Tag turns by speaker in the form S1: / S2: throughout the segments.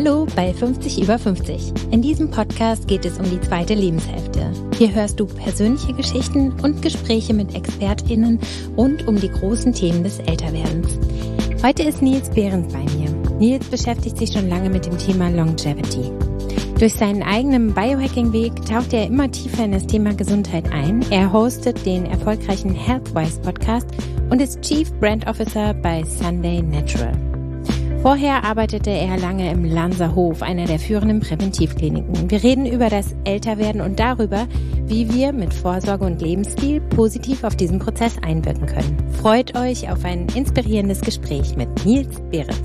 S1: Hallo bei 50 über 50. In diesem Podcast geht es um die zweite Lebenshälfte. Hier hörst du persönliche Geschichten und Gespräche mit ExpertInnen rund um die großen Themen des Älterwerdens. Heute ist Nils Behrens bei mir. Nils beschäftigt sich schon lange mit dem Thema Longevity. Durch seinen eigenen Biohacking-Weg taucht er immer tiefer in das Thema Gesundheit ein. Er hostet den erfolgreichen Healthwise-Podcast und ist Chief Brand Officer bei Sunday Natural. Vorher arbeitete er lange im Lanserhof, einer der führenden Präventivkliniken. Wir reden über das Älterwerden und darüber, wie wir mit Vorsorge und Lebensstil positiv auf diesen Prozess einwirken können. Freut euch auf ein inspirierendes Gespräch mit Nils Behrens.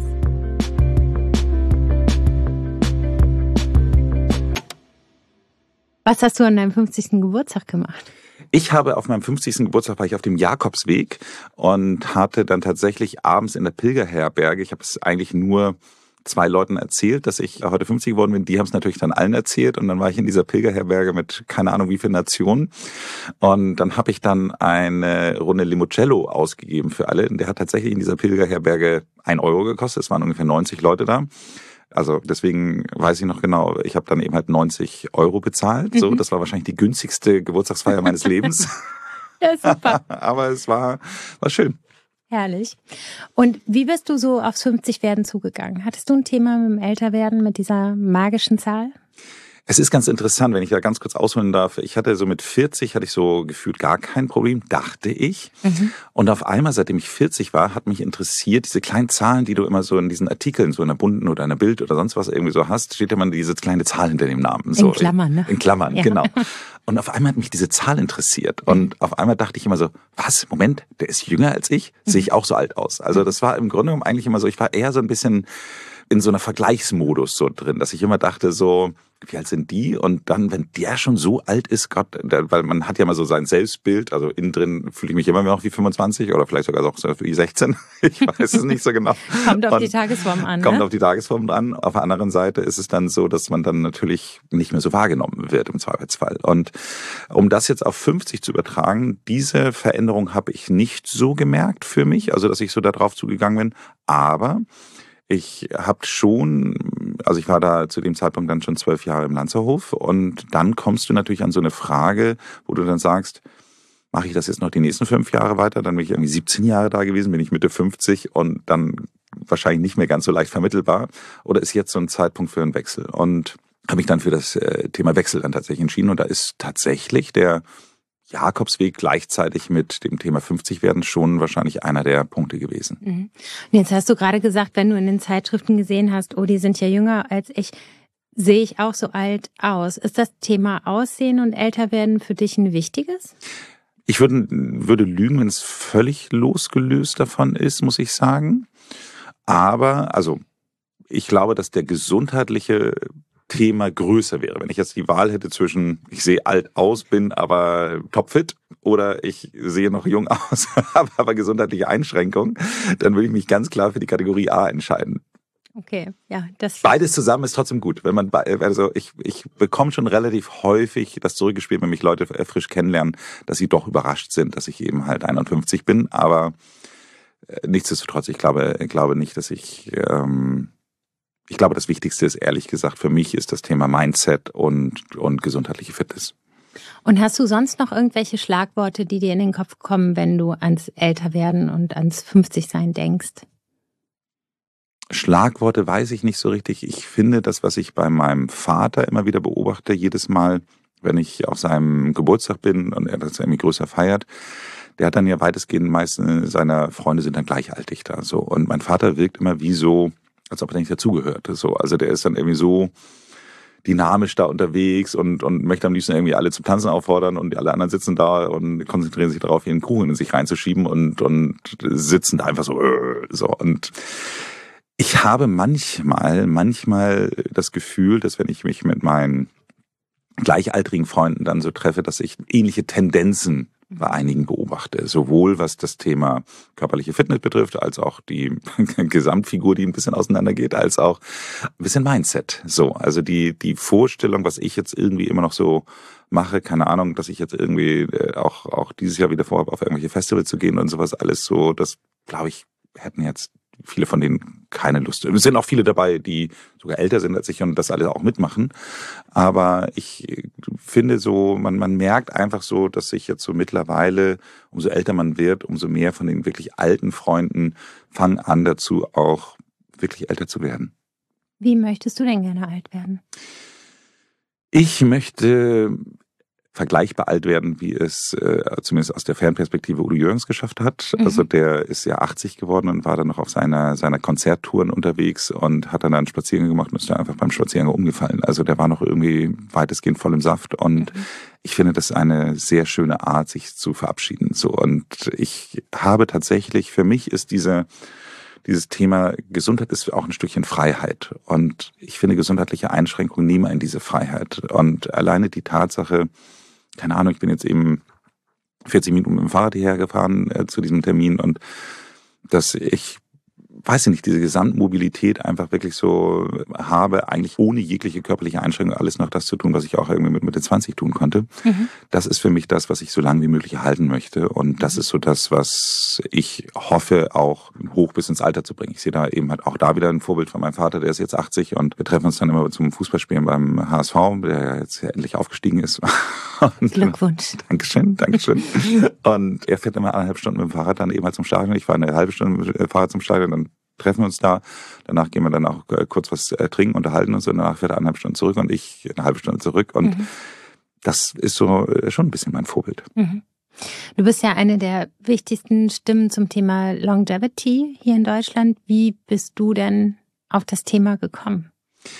S1: Was hast du an deinem 50. Geburtstag gemacht?
S2: Ich habe auf meinem 50. Geburtstag war ich auf dem Jakobsweg und hatte dann tatsächlich abends in der Pilgerherberge, ich habe es eigentlich nur 2 Leuten erzählt, dass ich heute 50 geworden bin. Die haben es natürlich dann allen erzählt und dann war ich in dieser Pilgerherberge mit keine Ahnung wie vielen Nationen und dann habe ich dann eine Runde Limoncello ausgegeben für alle. Und der hat tatsächlich in dieser Pilgerherberge 1 Euro gekostet. Es waren ungefähr 90 Leute da. Also deswegen weiß ich noch genau, ich habe dann eben halt 90 Euro bezahlt. So, das war wahrscheinlich die günstigste Geburtstagsfeier meines Lebens.
S1: Ja, super.
S2: Aber es war schön.
S1: Herrlich. Und wie bist du so aufs 50-Werden zugegangen? Hattest du ein Thema mit dem Älterwerden, mit dieser magischen Zahl?
S2: Es ist ganz interessant, wenn ich da ganz kurz ausholen darf. Ich hatte so mit 40, hatte ich so gefühlt gar kein Problem, dachte ich. Und auf einmal, seitdem ich 40 war, hat mich interessiert, diese kleinen Zahlen, die du immer so in diesen Artikeln, so in der Bunten oder in der Bild oder sonst was irgendwie so hast, steht ja immer diese kleine Zahl hinter dem Namen. So,
S1: in Klammern, ne?
S2: In Klammern,
S1: ja.
S2: Genau. Und auf einmal hat mich diese Zahl interessiert. Und auf einmal dachte ich immer so, was, Moment, der ist jünger als ich? Sehe ich auch so alt aus? Also das war im Grunde genommen eigentlich immer so, ich war eher so ein bisschen in so einer Vergleichsmodus so drin, dass ich immer dachte so, wie alt sind die? Und dann, wenn der schon so alt ist, Gott, weil man hat ja mal so sein Selbstbild, also innen drin fühle ich mich immer noch wie 25 oder vielleicht sogar auch so wie 16. Ich weiß es nicht so genau.
S1: Kommt auf die Tagesform an.
S2: Kommt auf die Tagesform an. Auf der anderen Seite ist es dann so, dass man dann natürlich nicht mehr so wahrgenommen wird im Zweifelsfall. Und um das jetzt auf 50 zu übertragen, diese Veränderung habe ich nicht so gemerkt für mich, also dass ich so da drauf zugegangen bin, aber ich habe schon, also ich war da zu dem Zeitpunkt dann schon 12 Jahre im Lanzerhof und dann kommst du natürlich an so eine Frage, wo du dann sagst, mache ich das jetzt noch die nächsten 5 Jahre weiter, dann bin ich irgendwie 17 Jahre da gewesen, bin ich Mitte 50 und dann wahrscheinlich nicht mehr ganz so leicht vermittelbar oder ist jetzt so ein Zeitpunkt für einen Wechsel und habe mich dann für das Thema Wechsel dann tatsächlich entschieden und da ist tatsächlich der Jakobsweg gleichzeitig mit dem Thema 50 werden schon wahrscheinlich einer der Punkte gewesen.
S1: Und jetzt hast du gerade gesagt, wenn du in den Zeitschriften gesehen hast, oh, die sind ja jünger als ich, sehe ich auch so alt aus. Ist das Thema Aussehen und Älterwerden für dich ein wichtiges?
S2: Ich würde lügen, wenn es völlig losgelöst davon ist, muss ich sagen. Aber, also, ich glaube, dass der gesundheitliche Thema größer wäre. Wenn ich jetzt die Wahl hätte zwischen, ich sehe alt aus, bin aber topfit oder ich sehe noch jung aus, habe aber gesundheitliche Einschränkungen, dann würde ich mich ganz klar für die Kategorie A entscheiden.
S1: Okay, ja.
S2: Beides zusammen ist trotzdem gut. Wenn man, also ich bekomme schon relativ häufig das zurückgespielt, wenn mich Leute frisch kennenlernen, dass sie doch überrascht sind, dass ich eben halt 51 bin, aber nichtsdestotrotz, ich glaube nicht, dass ich glaube, das Wichtigste ist, ehrlich gesagt, für mich ist das Thema Mindset und gesundheitliche Fitness.
S1: Und hast du sonst noch irgendwelche Schlagworte, die dir in den Kopf kommen, wenn du ans Älterwerden und ans 50-Sein denkst?
S2: Schlagworte weiß ich nicht so richtig. Ich finde, das, was ich bei meinem Vater immer wieder beobachte, jedes Mal, wenn ich auf seinem Geburtstag bin und er das irgendwie größer feiert, der hat dann ja weitestgehend meistens seiner Freunde sind dann gleichaltig da, so. Und mein Vater wirkt immer wie so, als ob er nicht dazugehörte. So. Also der ist dann irgendwie so dynamisch da unterwegs und möchte am liebsten irgendwie alle zum Tanzen auffordern und alle anderen sitzen da und konzentrieren sich darauf, ihren Kuchen in sich reinzuschieben und sitzen da einfach so. Und ich habe manchmal das Gefühl, dass wenn ich mich mit meinen gleichaltrigen Freunden dann so treffe, dass ich ähnliche Tendenzen bei einigen beobachte. Sowohl was das Thema körperliche Fitness betrifft, als auch die Gesamtfigur, die ein bisschen auseinandergeht, als auch ein bisschen Mindset. So, also die Vorstellung, was ich jetzt irgendwie immer noch so mache, keine Ahnung, dass ich jetzt irgendwie auch dieses Jahr wieder vorhabe, auf irgendwelche Festivals zu gehen und sowas alles so, das glaube ich, hätten jetzt viele von denen keine Lust. Es sind auch viele dabei, die sogar älter sind als ich und das alle auch mitmachen. Aber ich finde so, man merkt einfach so, dass sich jetzt so mittlerweile, umso älter man wird, umso mehr von den wirklich alten Freunden fangen an dazu, auch wirklich älter zu werden.
S1: Wie möchtest du denn gerne alt werden?
S2: Ich möchte vergleichbar alt werden, wie es zumindest aus der Fernperspektive Udo Jürgens geschafft hat. Also der ist ja 80 geworden und war dann noch auf seiner Konzerttouren unterwegs und hat dann einen Spaziergang gemacht und ist da einfach beim Spaziergang umgefallen. Also der war noch irgendwie weitestgehend voll im Saft und ich finde das eine sehr schöne Art, sich zu verabschieden. So, und ich habe tatsächlich, für mich ist dieses Thema Gesundheit ist auch ein Stückchen Freiheit. Und ich finde, gesundheitliche Einschränkungen nehmen einen diese Freiheit. Und alleine die Tatsache, keine Ahnung, ich bin jetzt eben 40 Minuten mit dem Fahrrad hierher gefahren zu diesem Termin und dass ich, weiß ich nicht, diese Gesamtmobilität einfach wirklich so habe, eigentlich ohne jegliche körperliche Einschränkung alles noch das zu tun, was ich auch irgendwie mit Mitte 20 tun konnte. Das ist für mich das, was ich so lange wie möglich erhalten möchte. Und das ist so das, was ich hoffe, auch hoch bis ins Alter zu bringen. Ich sehe da eben halt auch da wieder ein Vorbild von meinem Vater, der ist jetzt 80 und wir treffen uns dann immer zum Fußballspielen beim HSV, der ja jetzt endlich aufgestiegen ist. Und
S1: Glückwunsch.
S2: Dankeschön. Und er fährt immer 1,5 Stunden mit dem Fahrrad dann eben halt zum Stadion. Ich fahre eine halbe Stunde mit dem Fahrrad zum Stadion, dann treffen wir uns da. Danach gehen wir dann auch kurz was trinken, unterhalten uns und danach fährt er 1,5 Stunden zurück und ich eine halbe Stunde zurück. Und das ist so schon ein bisschen mein Vorbild.
S1: Du bist ja eine der wichtigsten Stimmen zum Thema Longevity hier in Deutschland. Wie bist du denn auf das Thema gekommen?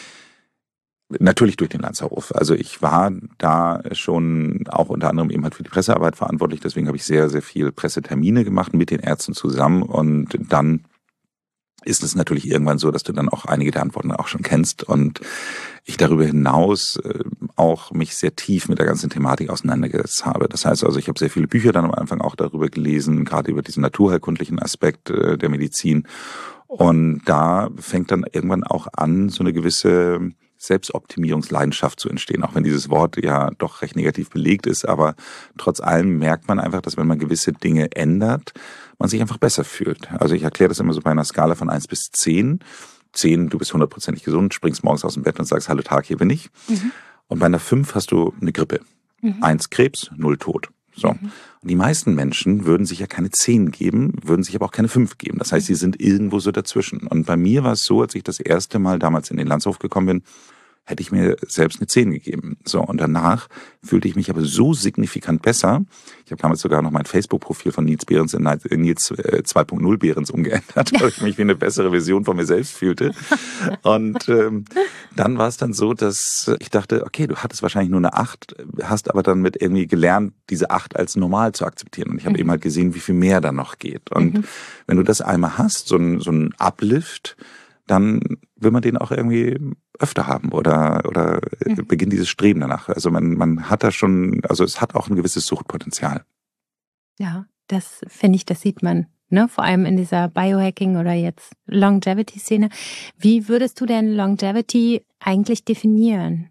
S2: Natürlich durch den Lanzerhof. Also ich war da schon auch unter anderem eben halt für die Pressearbeit verantwortlich. Deswegen habe ich sehr, sehr viel Pressetermine gemacht mit den Ärzten zusammen. Und dann ist es natürlich irgendwann so, dass du dann auch einige der Antworten auch schon kennst. Und ich darüber hinaus auch mich sehr tief mit der ganzen Thematik auseinandergesetzt habe. Das heißt also, ich habe sehr viele Bücher dann am Anfang auch darüber gelesen, gerade über diesen naturheilkundlichen Aspekt der Medizin. Und da fängt dann irgendwann auch an, so eine gewisse Selbstoptimierungsleidenschaft zu entstehen, auch wenn dieses Wort ja doch recht negativ belegt ist, aber trotz allem merkt man einfach, dass wenn man gewisse Dinge ändert, man sich einfach besser fühlt. Also ich erkläre das immer so bei einer Skala von 1 bis 10. 10, du bist 100%ig gesund, springst morgens aus dem Bett und sagst, hallo Tag, hier bin ich. Und bei einer 5 hast du eine Grippe. 1 Krebs, 0 Tod. So. Und die meisten Menschen würden sich ja keine 10 geben, würden sich aber auch keine 5 geben. Das heißt, sie sind irgendwo so dazwischen. Und bei mir war es so, als ich das erste Mal damals in den Lanzerhof gekommen bin, hätte ich mir selbst eine 10 gegeben. So, und danach fühlte ich mich aber so signifikant besser. Ich habe damals sogar noch mein Facebook-Profil von Nils Behrens in Nils 2.0 Behrens umgeändert, weil ich mich wie eine bessere Version von mir selbst fühlte. Und dann war es dann so, dass ich dachte, okay, du hattest wahrscheinlich nur eine 8, hast aber dann mit irgendwie gelernt, diese 8 als normal zu akzeptieren. Und ich habe eben halt gesehen, wie viel mehr da noch geht. Und wenn du das einmal hast, so ein Uplift, dann will man den auch irgendwie öfter haben oder beginnt dieses Streben danach. Also man hat da schon, also es hat auch ein gewisses Suchtpotenzial.
S1: Ja, das finde ich, das sieht man, ne? Vor allem in dieser Biohacking oder jetzt Longevity-Szene. Wie würdest du denn Longevity eigentlich definieren?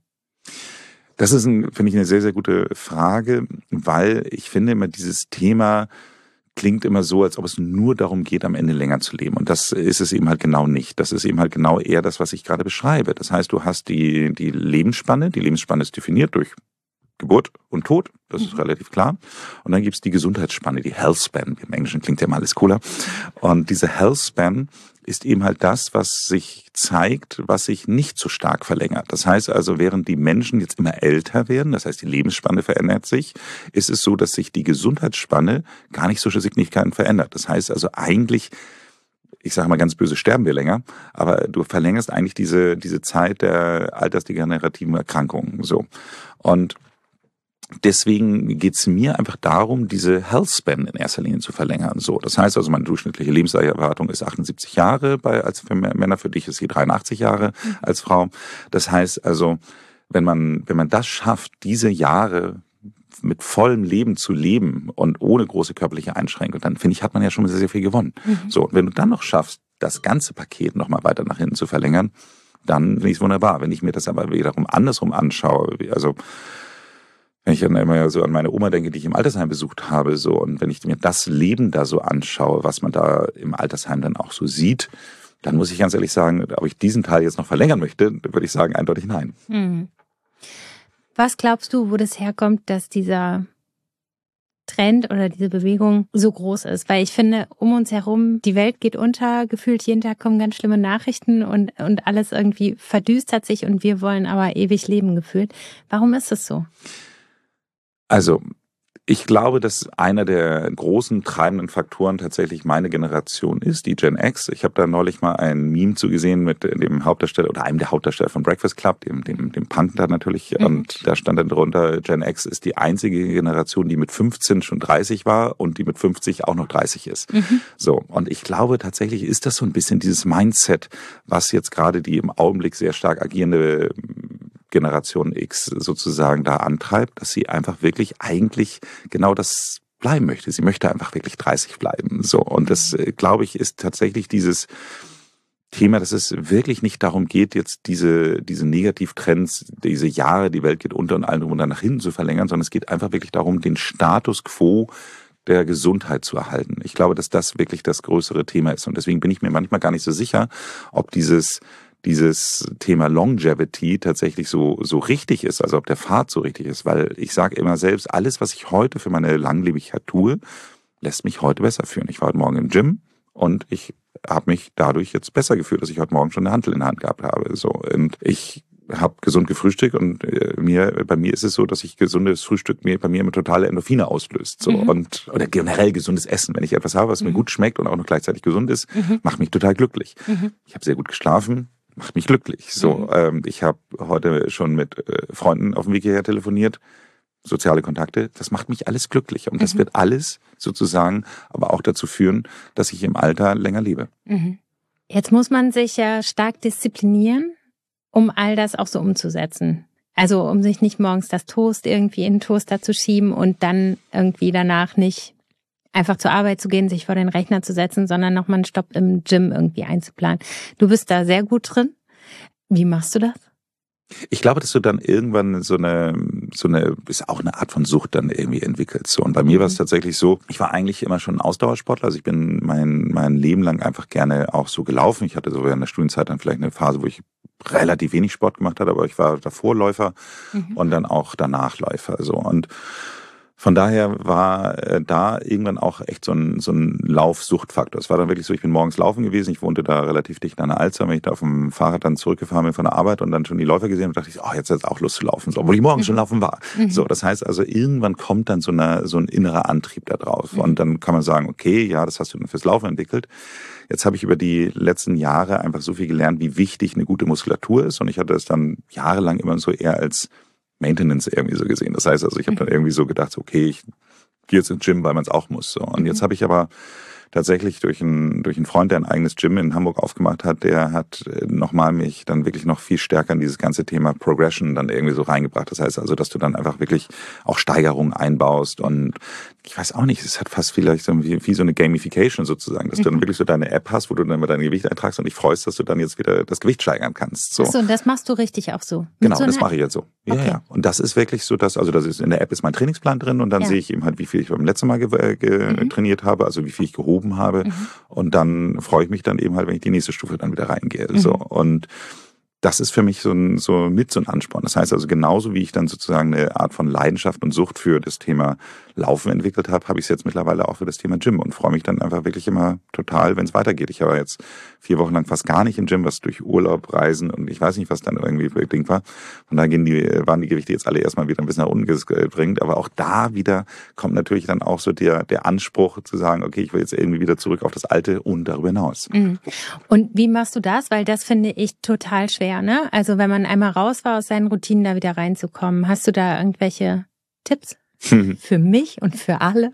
S2: Das ist, finde ich, eine sehr, sehr gute Frage, weil ich finde immer dieses Thema klingt immer so, als ob es nur darum geht, am Ende länger zu leben. Und das ist es eben halt genau nicht. Das ist eben halt genau eher das, was ich gerade beschreibe. Das heißt, du hast die Lebensspanne. Die Lebensspanne ist definiert durch Geburt und Tod. Das ist relativ klar. Und dann gibt's die Gesundheitsspanne, die Health Span. Im Englischen klingt ja mal alles cooler. Und diese Health Span ist eben halt das, was sich zeigt, was sich nicht so stark verlängert. Das heißt also, während die Menschen jetzt immer älter werden, das heißt, die Lebensspanne verändert sich, ist es so, dass sich die Gesundheitsspanne gar nicht so signifikant verändert. Das heißt also eigentlich, ich sage mal ganz böse, sterben wir länger, aber du verlängerst eigentlich diese Zeit der altersdegenerativen Erkrankungen. So. Und deswegen geht's mir einfach darum, diese Health Span in erster Linie zu verlängern. So, das heißt also, meine durchschnittliche Lebenserwartung ist 78 Jahre als für Männer, für dich ist sie 83 Jahre als Frau. Das heißt also, wenn man das schafft, diese Jahre mit vollem Leben zu leben und ohne große körperliche Einschränkung, dann finde ich, hat man ja schon sehr, sehr viel gewonnen. So, und wenn du dann noch schaffst, das ganze Paket noch mal weiter nach hinten zu verlängern, dann finde ich es wunderbar. Wenn ich mir das aber wiederum andersrum anschaue, also wenn ich dann immer so an meine Oma denke, die ich im Altersheim besucht habe, so, und wenn ich mir das Leben da so anschaue, was man da im Altersheim dann auch so sieht, dann muss ich ganz ehrlich sagen, ob ich diesen Teil jetzt noch verlängern möchte, würde ich sagen, eindeutig nein.
S1: Mhm. Was glaubst du, wo das herkommt, dass dieser Trend oder diese Bewegung so groß ist? Weil ich finde, um uns herum, die Welt geht unter, gefühlt jeden Tag kommen ganz schlimme Nachrichten und alles irgendwie verdüstert sich und wir wollen aber ewig leben gefühlt. Warum ist das so?
S2: Also, ich glaube, dass einer der großen treibenden Faktoren tatsächlich meine Generation ist, die Gen X. Ich habe da neulich mal ein Meme zugesehen mit dem Hauptdarsteller oder einem der Hauptdarsteller von Breakfast Club, dem Punk da natürlich. Und da stand dann drunter, Gen X ist die einzige Generation, die mit 15 schon 30 war und die mit 50 auch noch 30 ist. So, und ich glaube tatsächlich ist das so ein bisschen dieses Mindset, was jetzt gerade die im Augenblick sehr stark agierende Generation X sozusagen da antreibt, dass sie einfach wirklich eigentlich genau das bleiben möchte. Sie möchte einfach wirklich 30 bleiben. So. Und das, glaube ich, ist tatsächlich dieses Thema, dass es wirklich nicht darum geht, jetzt diese Negativtrends, diese Jahre, die Welt geht unter und allem drum und dann nach hinten zu verlängern, sondern es geht einfach wirklich darum, den Status quo der Gesundheit zu erhalten. Ich glaube, dass das wirklich das größere Thema ist. Und deswegen bin ich mir manchmal gar nicht so sicher, ob dieses Thema Longevity tatsächlich so richtig ist, also ob der Pfad so richtig ist, weil ich sage immer selbst, alles, was ich heute für meine Langlebigkeit tue, lässt mich heute besser fühlen. Ich war heute Morgen im Gym und ich habe mich dadurch jetzt besser gefühlt, dass ich heute Morgen schon eine Hantel in der Hand gehabt habe. So, und ich habe gesund gefrühstückt und bei mir ist es so, dass ich gesundes Frühstück bei mir immer totale Endorphine auslöst. So. Oder generell gesundes Essen. Wenn ich etwas habe, was mir gut schmeckt und auch noch gleichzeitig gesund ist, macht mich total glücklich. Ich habe sehr gut geschlafen. Macht mich glücklich. So, ich habe heute schon mit Freunden auf dem Weg hierher telefoniert, soziale Kontakte. Das macht mich alles glücklich und das wird alles sozusagen aber auch dazu führen, dass ich im Alter länger lebe.
S1: Jetzt muss man sich ja stark disziplinieren, um all das auch so umzusetzen. Also um sich nicht morgens das Toast irgendwie in den Toaster zu schieben und dann irgendwie danach nicht einfach zur Arbeit zu gehen, sich vor den Rechner zu setzen, sondern nochmal einen Stopp im Gym irgendwie einzuplanen. Du bist da sehr gut drin. Wie machst du das?
S2: Ich glaube, dass du dann irgendwann so eine ist auch eine Art von Sucht dann irgendwie entwickelst. So. Und bei mir war es tatsächlich so, ich war eigentlich immer schon ein Ausdauersportler. Also ich bin mein Leben lang einfach gerne auch so gelaufen. Ich hatte so während der Studienzeit dann vielleicht eine Phase, wo ich relativ wenig Sport gemacht habe, aber ich war davor Läufer und dann auch danach Läufer. So. Und von daher war da irgendwann auch echt so ein Laufsuchtfaktor. Es war dann wirklich so, ich bin morgens laufen gewesen, ich wohnte da relativ dicht an der Alster, wenn ich da auf dem Fahrrad dann zurückgefahren bin von der Arbeit und dann schon die Läufer gesehen und dachte ich, jetzt hat es auch Lust zu laufen, so, obwohl ich morgens schon laufen war. So, das heißt also, irgendwann kommt dann so ein innerer Antrieb da drauf. Und dann kann man sagen, okay, ja, das hast du dann fürs Laufen entwickelt. Jetzt habe ich über die letzten Jahre einfach so viel gelernt, wie wichtig eine gute Muskulatur ist und ich hatte es dann jahrelang immer so eher als Maintenance irgendwie so gesehen. Das heißt also, ich habe dann irgendwie so gedacht, okay, ich gehe jetzt ins Gym, weil man es auch muss. So. Und jetzt habe ich aber tatsächlich durch einen Freund, der ein eigenes Gym in Hamburg aufgemacht hat, der hat nochmal mich dann wirklich noch viel stärker in dieses ganze Thema Progression dann irgendwie so reingebracht. Das heißt also, dass du dann einfach wirklich auch Steigerungen einbaust und ich weiß auch nicht, es hat fast vielleicht so wie so eine Gamification sozusagen, dass du dann wirklich so deine App hast, wo du dann immer dein Gewicht eintragst und dich freust, dass du dann jetzt wieder das Gewicht steigern kannst. So.
S1: Achso, und das machst du richtig auch so?
S2: Genau, so das mache ich jetzt so. Ja,
S1: okay.
S2: Ja. Und das ist wirklich so, dass in der App ist mein Trainingsplan drin und dann sehe ich eben halt, wie viel ich beim letzten Mal trainiert habe, also wie viel ich gehoben habe. Und dann freue ich mich dann eben halt, wenn ich die nächste Stufe dann wieder reingehe. So. Und das ist für mich so ein Ansporn. Das heißt also, genauso wie ich dann sozusagen eine Art von Leidenschaft und Sucht für das Thema Laufen entwickelt habe, habe ich es jetzt mittlerweile auch für das Thema Gym und freue mich dann einfach wirklich immer total, wenn es weitergeht. Ich war jetzt 4 Wochen lang fast gar nicht im Gym, was durch Urlaub, Reisen und ich weiß nicht, was dann irgendwie bedingt war. Von daher waren die Gewichte jetzt alle erstmal wieder ein bisschen nach unten gebringt. Aber auch da wieder kommt natürlich dann auch so der Anspruch zu sagen, okay, ich will jetzt irgendwie wieder zurück auf das Alte und darüber hinaus.
S1: Und wie machst du das? Weil das finde ich total schwer, ne? Also wenn man einmal raus war aus seinen Routinen, da wieder reinzukommen. Hast du da irgendwelche Tipps? Für mich und für alle?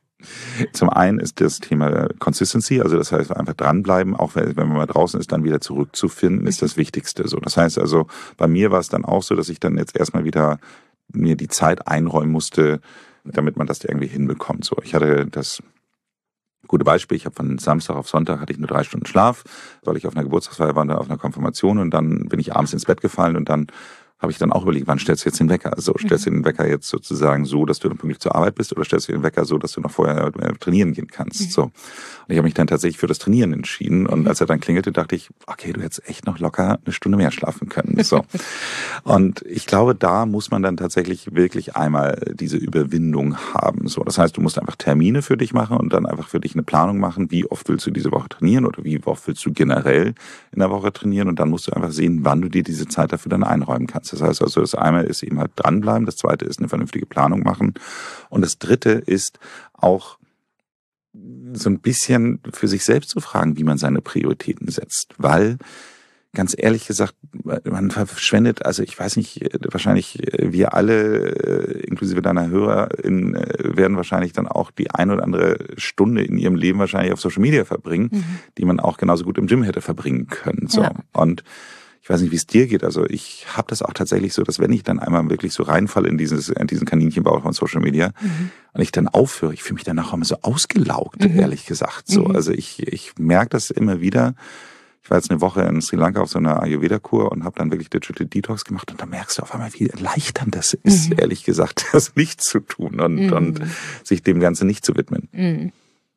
S2: Zum einen ist das Thema Consistency, also das heißt einfach dranbleiben, auch wenn man mal draußen ist, dann wieder zurückzufinden, ist das Wichtigste. So, das heißt also, bei mir war es dann auch so, dass ich dann jetzt erstmal wieder mir die Zeit einräumen musste, damit man das irgendwie hinbekommt. So, ich hatte das gute Beispiel, ich habe von Samstag auf Sonntag hatte ich nur 3 Stunden Schlaf, weil ich auf einer Geburtstagsfeier war, auf einer Konfirmation und dann bin ich abends ins Bett gefallen und dann habe ich dann auch überlegt, wann stellst du jetzt den Wecker? Also stellst du den Wecker jetzt sozusagen so, dass du dann pünktlich zur Arbeit bist, oder stellst du den Wecker so, dass du noch vorher trainieren gehen kannst? So. Und ich habe mich dann tatsächlich für das Trainieren entschieden. Und als er dann klingelte, dachte ich, okay, du hättest echt noch locker eine Stunde mehr schlafen können. So. Und ich glaube, da muss man dann tatsächlich wirklich einmal diese Überwindung haben. So. Das heißt, du musst einfach Termine für dich machen und dann einfach für dich eine Planung machen, wie oft willst du diese Woche trainieren oder wie oft willst du generell in der Woche trainieren, und dann musst du einfach sehen, wann du dir diese Zeit dafür dann einräumen kannst. Das heißt also, das eine ist eben halt dranbleiben, das zweite ist eine vernünftige Planung machen, und das dritte ist auch so ein bisschen für sich selbst zu fragen, wie man seine Prioritäten setzt, weil ganz ehrlich gesagt, man verschwendet, also ich weiß nicht, wahrscheinlich wir alle, inklusive deiner HörerInnen, werden wahrscheinlich dann auch die ein oder andere Stunde in ihrem Leben wahrscheinlich auf Social Media verbringen, die man auch genauso gut im Gym hätte verbringen können. So. Ja. Und ich weiß nicht, wie es dir geht. Also ich habe das auch tatsächlich so, dass wenn ich dann einmal wirklich so reinfalle in diesen Kaninchenbau von Social Media und ich dann aufhöre, ich fühle mich danach auch immer so ausgelaugt, ehrlich gesagt. So, also ich merke das immer wieder. Ich war jetzt eine Woche in Sri Lanka auf so einer Ayurveda-Kur und habe dann wirklich Digital Detox gemacht, und da merkst du auf einmal, wie erleichternd das ist, ehrlich gesagt, das nicht zu tun und sich dem Ganzen nicht zu widmen.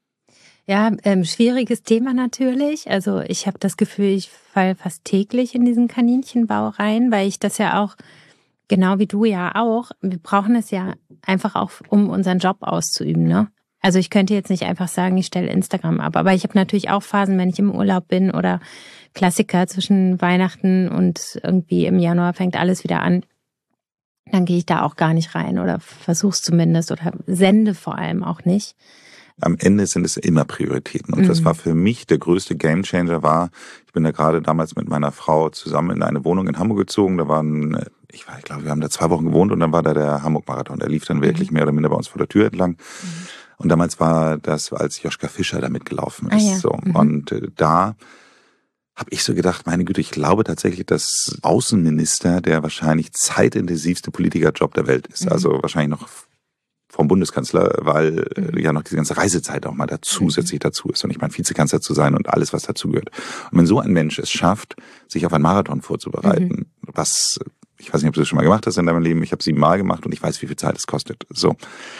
S1: Ja, schwieriges Thema natürlich. Also ich habe das Gefühl, ich falle fast täglich in diesen Kaninchenbau rein, weil ich das ja auch, genau wie du ja auch, wir brauchen es ja einfach auch, um unseren Job auszuüben, ne? Also ich könnte jetzt nicht einfach sagen, ich stelle Instagram ab, aber ich habe natürlich auch Phasen, wenn ich im Urlaub bin oder Klassiker zwischen Weihnachten und irgendwie im Januar fängt alles wieder an, dann gehe ich da auch gar nicht rein oder versuch's zumindest oder sende vor allem auch nicht.
S2: Am Ende sind es immer Prioritäten. Und das war für mich der größte Gamechanger war, ich bin da gerade damals mit meiner Frau zusammen in eine Wohnung in Hamburg gezogen. Da waren, ich glaube, wir haben da 2 Wochen gewohnt, und dann war da der Hamburg-Marathon. Der lief dann wirklich mehr oder minder bei uns vor der Tür entlang. Und damals war das, als Joschka Fischer da mitgelaufen ist. Ja. So. Und da habe ich so gedacht, meine Güte, ich glaube tatsächlich, dass Außenminister der wahrscheinlich zeitintensivste Politikerjob der Welt ist. Also wahrscheinlich noch vom Bundeskanzler, weil ja noch diese ganze Reisezeit auch mal zusätzlich dazu ist. Und ich meine, Vizekanzler zu sein und alles, was dazu gehört. Und wenn so ein Mensch es schafft, sich auf einen Marathon vorzubereiten, was, ich weiß nicht, ob du das schon mal gemacht hast in deinem Leben, ich habe 7 Mal gemacht und ich weiß, wie viel Zeit es kostet. So.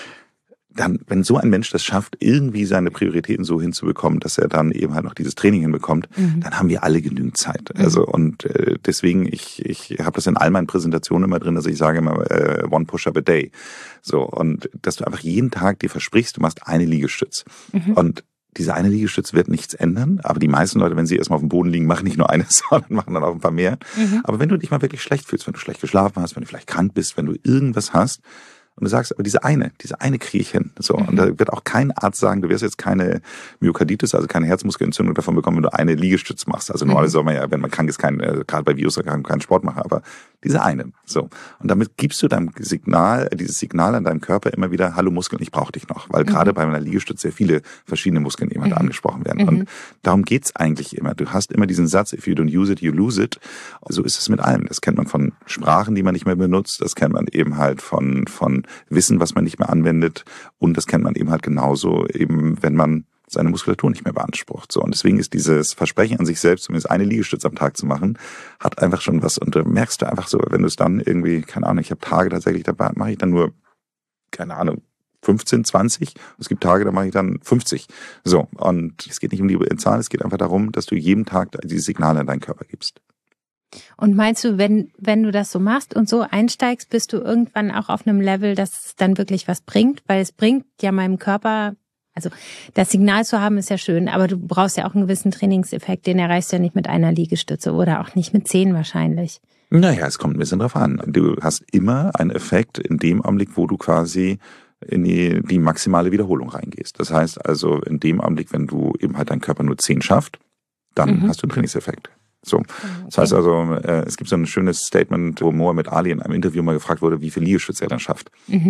S2: Dann, wenn so ein Mensch das schafft, irgendwie seine Prioritäten so hinzubekommen, dass er dann eben halt noch dieses Training hinbekommt, dann haben wir alle genügend Zeit. Also und deswegen, ich habe das in all meinen Präsentationen immer drin, dass ich sage immer one push-up a day. So, und dass du einfach jeden Tag dir versprichst, du machst eine Liegestütz. Und diese eine Liegestütz wird nichts ändern, aber die meisten Leute, wenn sie erstmal auf dem Boden liegen, machen nicht nur eine, sondern machen dann auch ein paar mehr. Aber wenn du dich mal wirklich schlecht fühlst, wenn du schlecht geschlafen hast, wenn du vielleicht krank bist, wenn du irgendwas hast, und du sagst, aber diese eine kriege ich hin. So, und da wird auch kein Arzt sagen, du wirst jetzt keine Myokarditis, also keine Herzmuskelentzündung davon bekommen, wenn du eine Liegestütz machst. Also normalerweise soll man ja, wenn man krank ist, gerade bei Virus keinen Sport machen, aber diese eine. So. Und damit gibst du deinem dieses Signal an deinem Körper immer wieder, hallo Muskeln, ich brauche dich noch. Weil gerade bei einer Liegestütz sehr viele verschiedene Muskeln eben angesprochen werden. Und darum geht's eigentlich immer. Du hast immer diesen Satz, if you don't use it, you lose it. So ist es mit allem. Das kennt man von Sprachen, die man nicht mehr benutzt. Das kennt man eben halt von Wissen, was man nicht mehr anwendet. Und das kennt man eben halt genauso eben, wenn man seine Muskulatur nicht mehr beansprucht. So. Und deswegen ist dieses Versprechen an sich selbst, zumindest eine Liegestütze am Tag zu machen, hat einfach schon was. Und da merkst du einfach so, wenn du es dann irgendwie, keine Ahnung, ich habe Tage tatsächlich, da mache ich dann nur, keine Ahnung, 15, 20. Es gibt Tage, da mache ich dann 50. So. Und es geht nicht um die Zahl, es geht einfach darum, dass du jeden Tag diese Signale an deinen Körper gibst.
S1: Und meinst du, wenn du das so machst und so einsteigst, bist du irgendwann auch auf einem Level, dass es dann wirklich was bringt? Weil es bringt ja meinem Körper, also das Signal zu haben ist ja schön, aber du brauchst ja auch einen gewissen Trainingseffekt, den erreichst du ja nicht mit einer Liegestütze oder auch nicht mit 10 wahrscheinlich.
S2: Naja, es kommt ein bisschen drauf an. Du hast immer einen Effekt in dem Augenblick, wo du quasi in die maximale Wiederholung reingehst. Das heißt also, in dem Augenblick, wenn du eben halt dein Körper nur 10 schafft, dann hast du einen Trainingseffekt. So. Das heißt also, es gibt so ein schönes Statement, wo Muhammad Ali in einem Interview mal gefragt wurde, wie viel Liegestütze er dann schafft.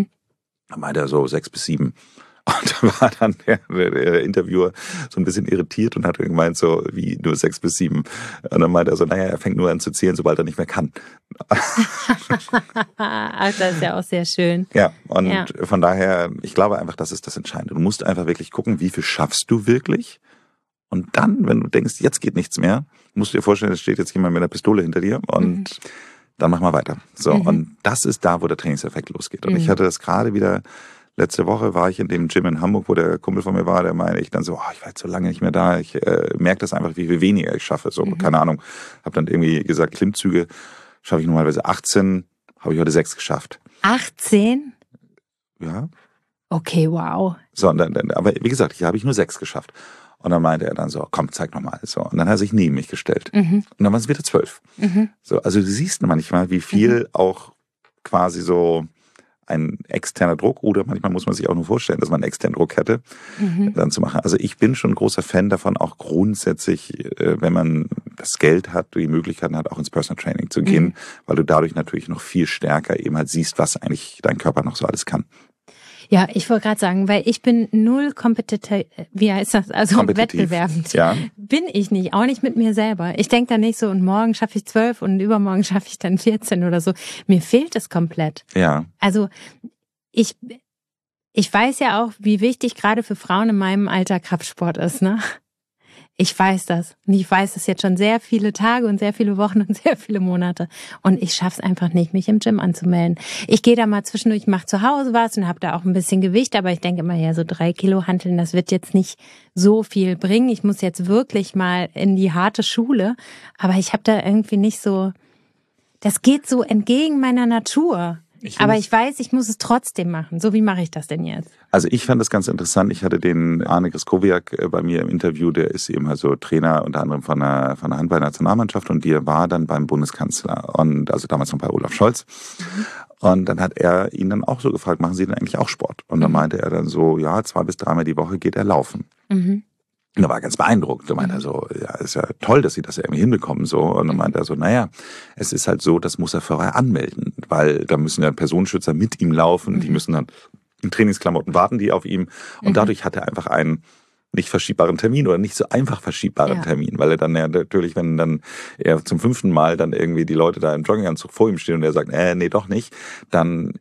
S2: Da meinte er so 6 bis 7. Und da war dann der Interviewer so ein bisschen irritiert und hat gemeint so, wie nur 6 bis 7. Und dann meinte er so, naja, er fängt nur an zu zählen, sobald er nicht mehr kann.
S1: Ach, das ist ja auch sehr schön.
S2: Ja, und von daher, ich glaube einfach, das ist das Entscheidende. Du musst einfach wirklich gucken, wie viel schaffst du wirklich. Und dann, wenn du denkst, jetzt geht nichts mehr, musst du dir vorstellen, es steht jetzt jemand mit einer Pistole hinter dir und dann machen wir weiter. So, und das ist da, wo der Trainingseffekt losgeht. Und ich hatte das gerade wieder, letzte Woche war ich in dem Gym in Hamburg, wo der Kumpel von mir war, der meinte ich dann so, ich war jetzt so lange nicht mehr da, ich merke das einfach, wie viel weniger ich schaffe. So, keine Ahnung, habe dann irgendwie gesagt, Klimmzüge schaffe ich normalerweise 18, habe ich heute 6 geschafft.
S1: 18?
S2: Ja.
S1: Okay, wow.
S2: So, aber wie gesagt, hier habe ich nur 6 geschafft. Und dann meinte er dann so, komm, zeig nochmal. So, und dann hat er sich neben mich gestellt. Und dann waren es wieder 12. So, also du siehst manchmal, wie viel auch quasi so ein externer Druck, oder manchmal muss man sich auch nur vorstellen, dass man einen externen Druck hätte, dann zu machen. Also ich bin schon ein großer Fan davon, auch grundsätzlich, wenn man das Geld hat, die Möglichkeiten hat, auch ins Personal Training zu gehen, weil du dadurch natürlich noch viel stärker eben halt siehst, was eigentlich dein Körper noch so alles kann.
S1: Ja, ich wollte gerade sagen, weil ich bin null kompetitiv, wie heißt das? Also wettbewerbend.
S2: Ja.
S1: Bin ich nicht, auch nicht mit mir selber. Ich denke dann nicht so, und morgen schaffe ich 12 und übermorgen schaffe ich dann 14 oder so. Mir fehlt es komplett.
S2: Ja.
S1: Also ich weiß ja auch, wie wichtig gerade für Frauen in meinem Alter Kraftsport ist, ne? Ich weiß das. Und ich weiß es jetzt schon sehr viele Tage und sehr viele Wochen und sehr viele Monate. Und ich schaff's einfach nicht, mich im Gym anzumelden. Ich gehe da mal zwischendurch, mache zu Hause was und habe da auch ein bisschen Gewicht. Aber ich denke immer, ja, so 3 Kilo Hanteln, das wird jetzt nicht so viel bringen. Ich muss jetzt wirklich mal in die harte Schule. Aber ich habe da irgendwie nicht so, das geht so entgegen meiner Natur. Aber ich weiß, ich muss es trotzdem machen. So, wie mache ich das denn jetzt?
S2: Also ich fand das ganz interessant. Ich hatte den Arne Griskowiak bei mir im Interview. Der ist eben halt so Trainer unter anderem von der Handball-Nationalmannschaft und der war dann beim Bundeskanzler und also damals noch bei Olaf Scholz. Und dann hat er ihn dann auch so gefragt, machen Sie denn eigentlich auch Sport? Und dann meinte er dann so, ja, 2 bis 3 Mal die Woche geht er laufen. Und da war er ganz beeindruckt. Da meinte er so, ja, ist ja toll, dass Sie das ja irgendwie hinbekommen, so. Und dann meinte er so, naja, es ist halt so, das muss er vorher anmelden, weil da müssen ja Personenschützer mit ihm laufen, die müssen dann in Trainingsklamotten warten, die auf ihm. Und dadurch hat er einfach einen nicht verschiebbaren Termin oder nicht so einfach verschiebbaren Termin, weil er dann ja natürlich, wenn dann er zum 5. Mal dann irgendwie die Leute da im Jogginganzug vor ihm stehen und er sagt, nee, doch nicht, dann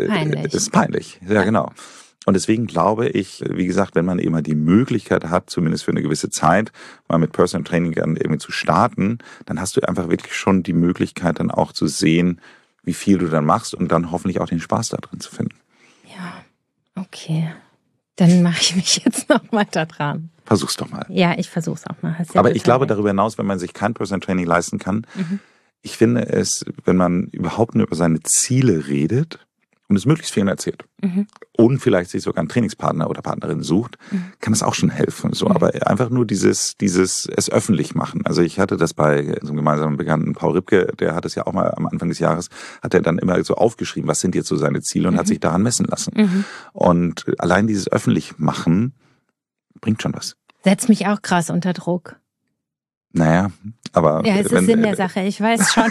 S2: ist peinlich. Ja, genau. Und deswegen glaube ich, wie gesagt, wenn man eben die Möglichkeit hat, zumindest für eine gewisse Zeit, mal mit Personal Training dann irgendwie zu starten, dann hast du einfach wirklich schon die Möglichkeit dann auch zu sehen, wie viel du dann machst und dann hoffentlich auch den Spaß da drin zu finden.
S1: Ja, okay. Dann mache ich mich jetzt noch weiter dran.
S2: Versuch's doch mal.
S1: Ja, ich versuch's auch mal.
S2: Aber ich glaube darüber hinaus, wenn man sich kein Personal Training leisten kann, ich finde es, wenn man überhaupt nur über seine Ziele redet, und es möglichst vielen erzählt und vielleicht sich sogar einen Trainingspartner oder Partnerin sucht, kann das auch schon helfen. So, aber einfach nur dieses es öffentlich machen. Also ich hatte das bei so einem gemeinsamen Bekannten, Paul Ripke, der hat es ja auch mal am Anfang des Jahres, hat er dann immer so aufgeschrieben, was sind jetzt so seine Ziele und hat sich daran messen lassen. Und allein dieses öffentlich machen bringt schon was.
S1: Setzt mich auch krass unter Druck.
S2: Naja, aber...
S1: Ja, es ist Sinn der Sache, ich weiß schon.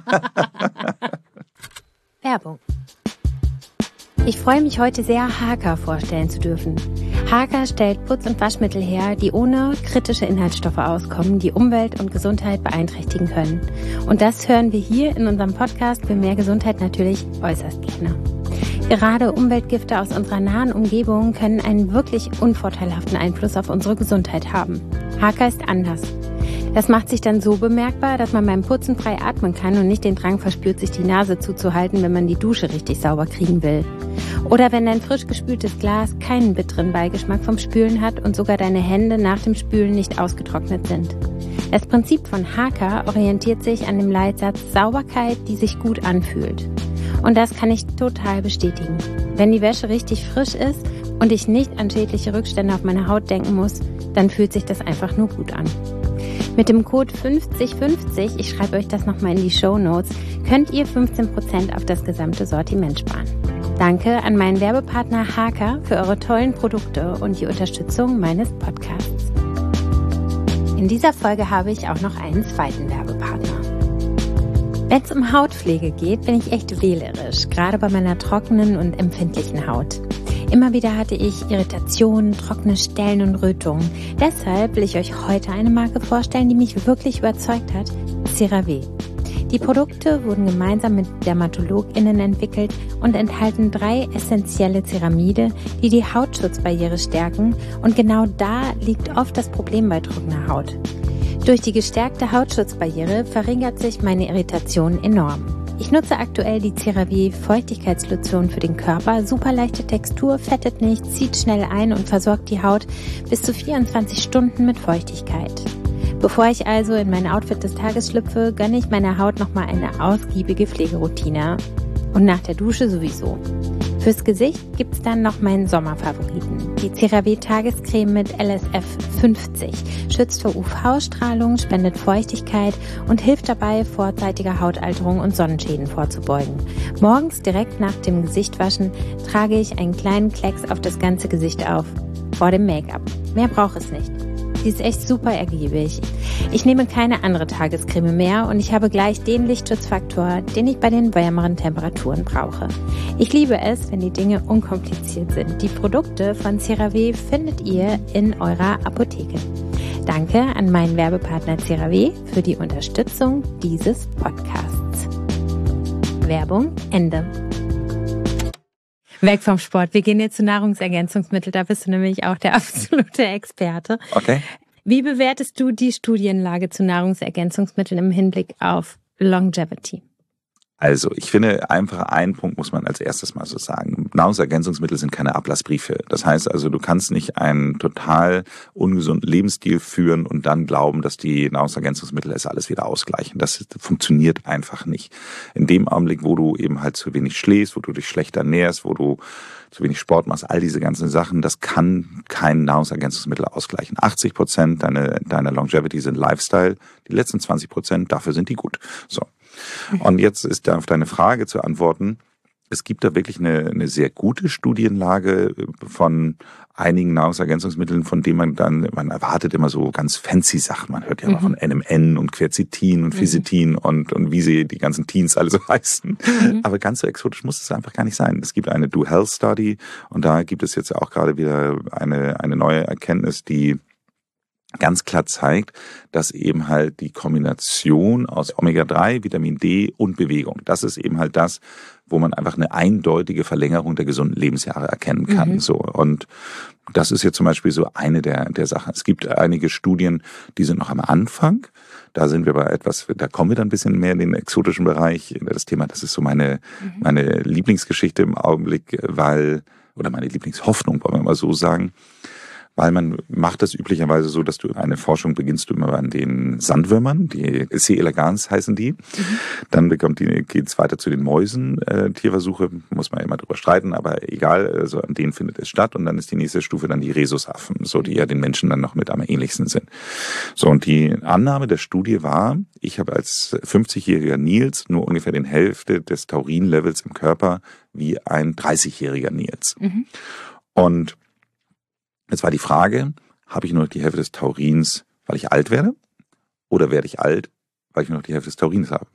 S1: Werbung. Ich freue mich heute sehr, Haaker vorstellen zu dürfen. Haaker stellt Putz- und Waschmittel her, die ohne kritische Inhaltsstoffe auskommen, die Umwelt und Gesundheit beeinträchtigen können. Und das hören wir hier in unserem Podcast für mehr Gesundheit natürlich äußerst gerne. Gerade Umweltgifte aus unserer nahen Umgebung können einen wirklich unvorteilhaften Einfluss auf unsere Gesundheit haben. Haaker ist anders. Das macht sich dann so bemerkbar, dass man beim Putzen frei atmen kann und nicht den Drang verspürt, sich die Nase zuzuhalten, wenn man die Dusche richtig sauber kriegen will. Oder wenn dein frisch gespültes Glas keinen bitteren Beigeschmack vom Spülen hat und sogar deine Hände nach dem Spülen nicht ausgetrocknet sind. Das Prinzip von Haaker orientiert sich an dem Leitsatz Sauberkeit, die sich gut anfühlt. Und das kann ich total bestätigen. Wenn die Wäsche richtig frisch ist und ich nicht an schädliche Rückstände auf meine Haut denken muss, dann fühlt sich das einfach nur gut an. Mit dem Code 5050, ich schreibe euch das nochmal in die Shownotes, könnt ihr 15% auf das gesamte Sortiment sparen. Danke an meinen Werbepartner Haaker für eure tollen Produkte und die Unterstützung meines Podcasts. In dieser Folge habe ich auch noch einen zweiten Werbepartner. Wenn es um Hautpflege geht, bin ich echt wählerisch, gerade bei meiner trockenen und empfindlichen Haut. Immer wieder hatte ich Irritationen, trockene Stellen und Rötungen. Deshalb will ich euch heute eine Marke vorstellen, die mich wirklich überzeugt hat, CeraVe. Die Produkte wurden gemeinsam mit DermatologInnen entwickelt und enthalten 3 essentielle Ceramide, die die Hautschutzbarriere stärken, und genau da liegt oft das Problem bei trockener Haut. Durch die gestärkte Hautschutzbarriere verringert sich meine Irritation enorm. Ich nutze aktuell die CeraVe Feuchtigkeitslotion für den Körper. Super leichte Textur, fettet nicht, zieht schnell ein und versorgt die Haut bis zu 24 Stunden mit Feuchtigkeit. Bevor ich also in mein Outfit des Tages schlüpfe, gönne ich meiner Haut nochmal eine ausgiebige Pflegeroutine. Und nach der Dusche sowieso. Fürs Gesicht gibt's dann noch meinen Sommerfavoriten. Die CeraVe Tagescreme mit LSF 50 schützt vor UV-Strahlung, spendet Feuchtigkeit und hilft dabei, vorzeitiger Hautalterung und Sonnenschäden vorzubeugen. Morgens direkt nach dem Gesichtwaschen trage ich einen kleinen Klecks auf das ganze Gesicht auf. Vor dem Make-up. Mehr braucht es nicht. Die ist echt super ergiebig. Ich nehme keine andere Tagescreme mehr und ich habe gleich den Lichtschutzfaktor, den ich bei den wärmeren Temperaturen brauche. Ich liebe es, wenn die Dinge unkompliziert sind. Die Produkte von CeraVe findet ihr in eurer Apotheke. Danke an meinen Werbepartner CeraVe für die Unterstützung dieses Podcasts. Werbung Ende. Weg vom Sport. Wir gehen jetzt zu Nahrungsergänzungsmitteln. Da bist du nämlich auch der absolute Experte.
S2: Okay.
S1: Wie bewertest du die Studienlage zu Nahrungsergänzungsmitteln im Hinblick auf Longevity?
S2: Also, ich finde, einfach einen Punkt muss man als erstes mal so sagen. Nahrungsergänzungsmittel sind keine Ablassbriefe. Das heißt also, du kannst nicht einen total ungesunden Lebensstil führen und dann glauben, dass die Nahrungsergänzungsmittel es alles wieder ausgleichen. Das funktioniert einfach nicht. In dem Augenblick, wo du eben halt zu wenig schläfst, wo du dich schlecht ernährst, wo du zu wenig Sport machst, all diese ganzen Sachen, das kann kein Nahrungsergänzungsmittel ausgleichen. 80% deiner Longevity sind Lifestyle, die letzten 20%, dafür sind die gut. So. Und jetzt ist da auf deine Frage zu antworten. Es gibt da wirklich eine sehr gute Studienlage von einigen Nahrungsergänzungsmitteln, von denen man erwartet immer so ganz fancy Sachen. Man hört ja immer von NMN und Quercetin und Fisetin und wie sie die ganzen Teens alle so heißen. Aber ganz so exotisch muss es einfach gar nicht sein. Es gibt eine Do Health Study und da gibt es jetzt auch gerade wieder eine neue Erkenntnis, die ganz klar zeigt, dass eben halt die Kombination aus Omega-3, Vitamin D und Bewegung, das ist eben halt das, wo man einfach eine eindeutige Verlängerung der gesunden Lebensjahre erkennen kann. So. Und das ist jetzt zum Beispiel so eine der Sachen. Es gibt einige Studien, die sind noch am Anfang. Da sind wir bei etwas, da kommen wir dann ein bisschen mehr in den exotischen Bereich. Das Thema, das ist so meine Lieblingsgeschichte im Augenblick, oder meine Lieblingshoffnung, wollen wir mal so sagen. Weil man macht das üblicherweise so, dass du eine Forschung beginnst du immer an den Sandwürmern, die C. elegans heißen die. Dann geht's weiter zu den Mäusen, Tierversuche, muss man immer drüber streiten, aber egal, also an denen findet es statt. Und dann ist die nächste Stufe dann die Rhesusaffen, so die ja den Menschen dann noch mit am ähnlichsten sind. So, und die Annahme der Studie war, ich habe als 50-jähriger Nils nur ungefähr die Hälfte des Taurin-Levels im Körper wie ein 30-jähriger Nils. Und jetzt war die Frage, habe ich nur noch die Hälfte des Taurins, weil ich alt werde? Oder werde ich alt, weil ich nur noch die Hälfte des Taurins habe?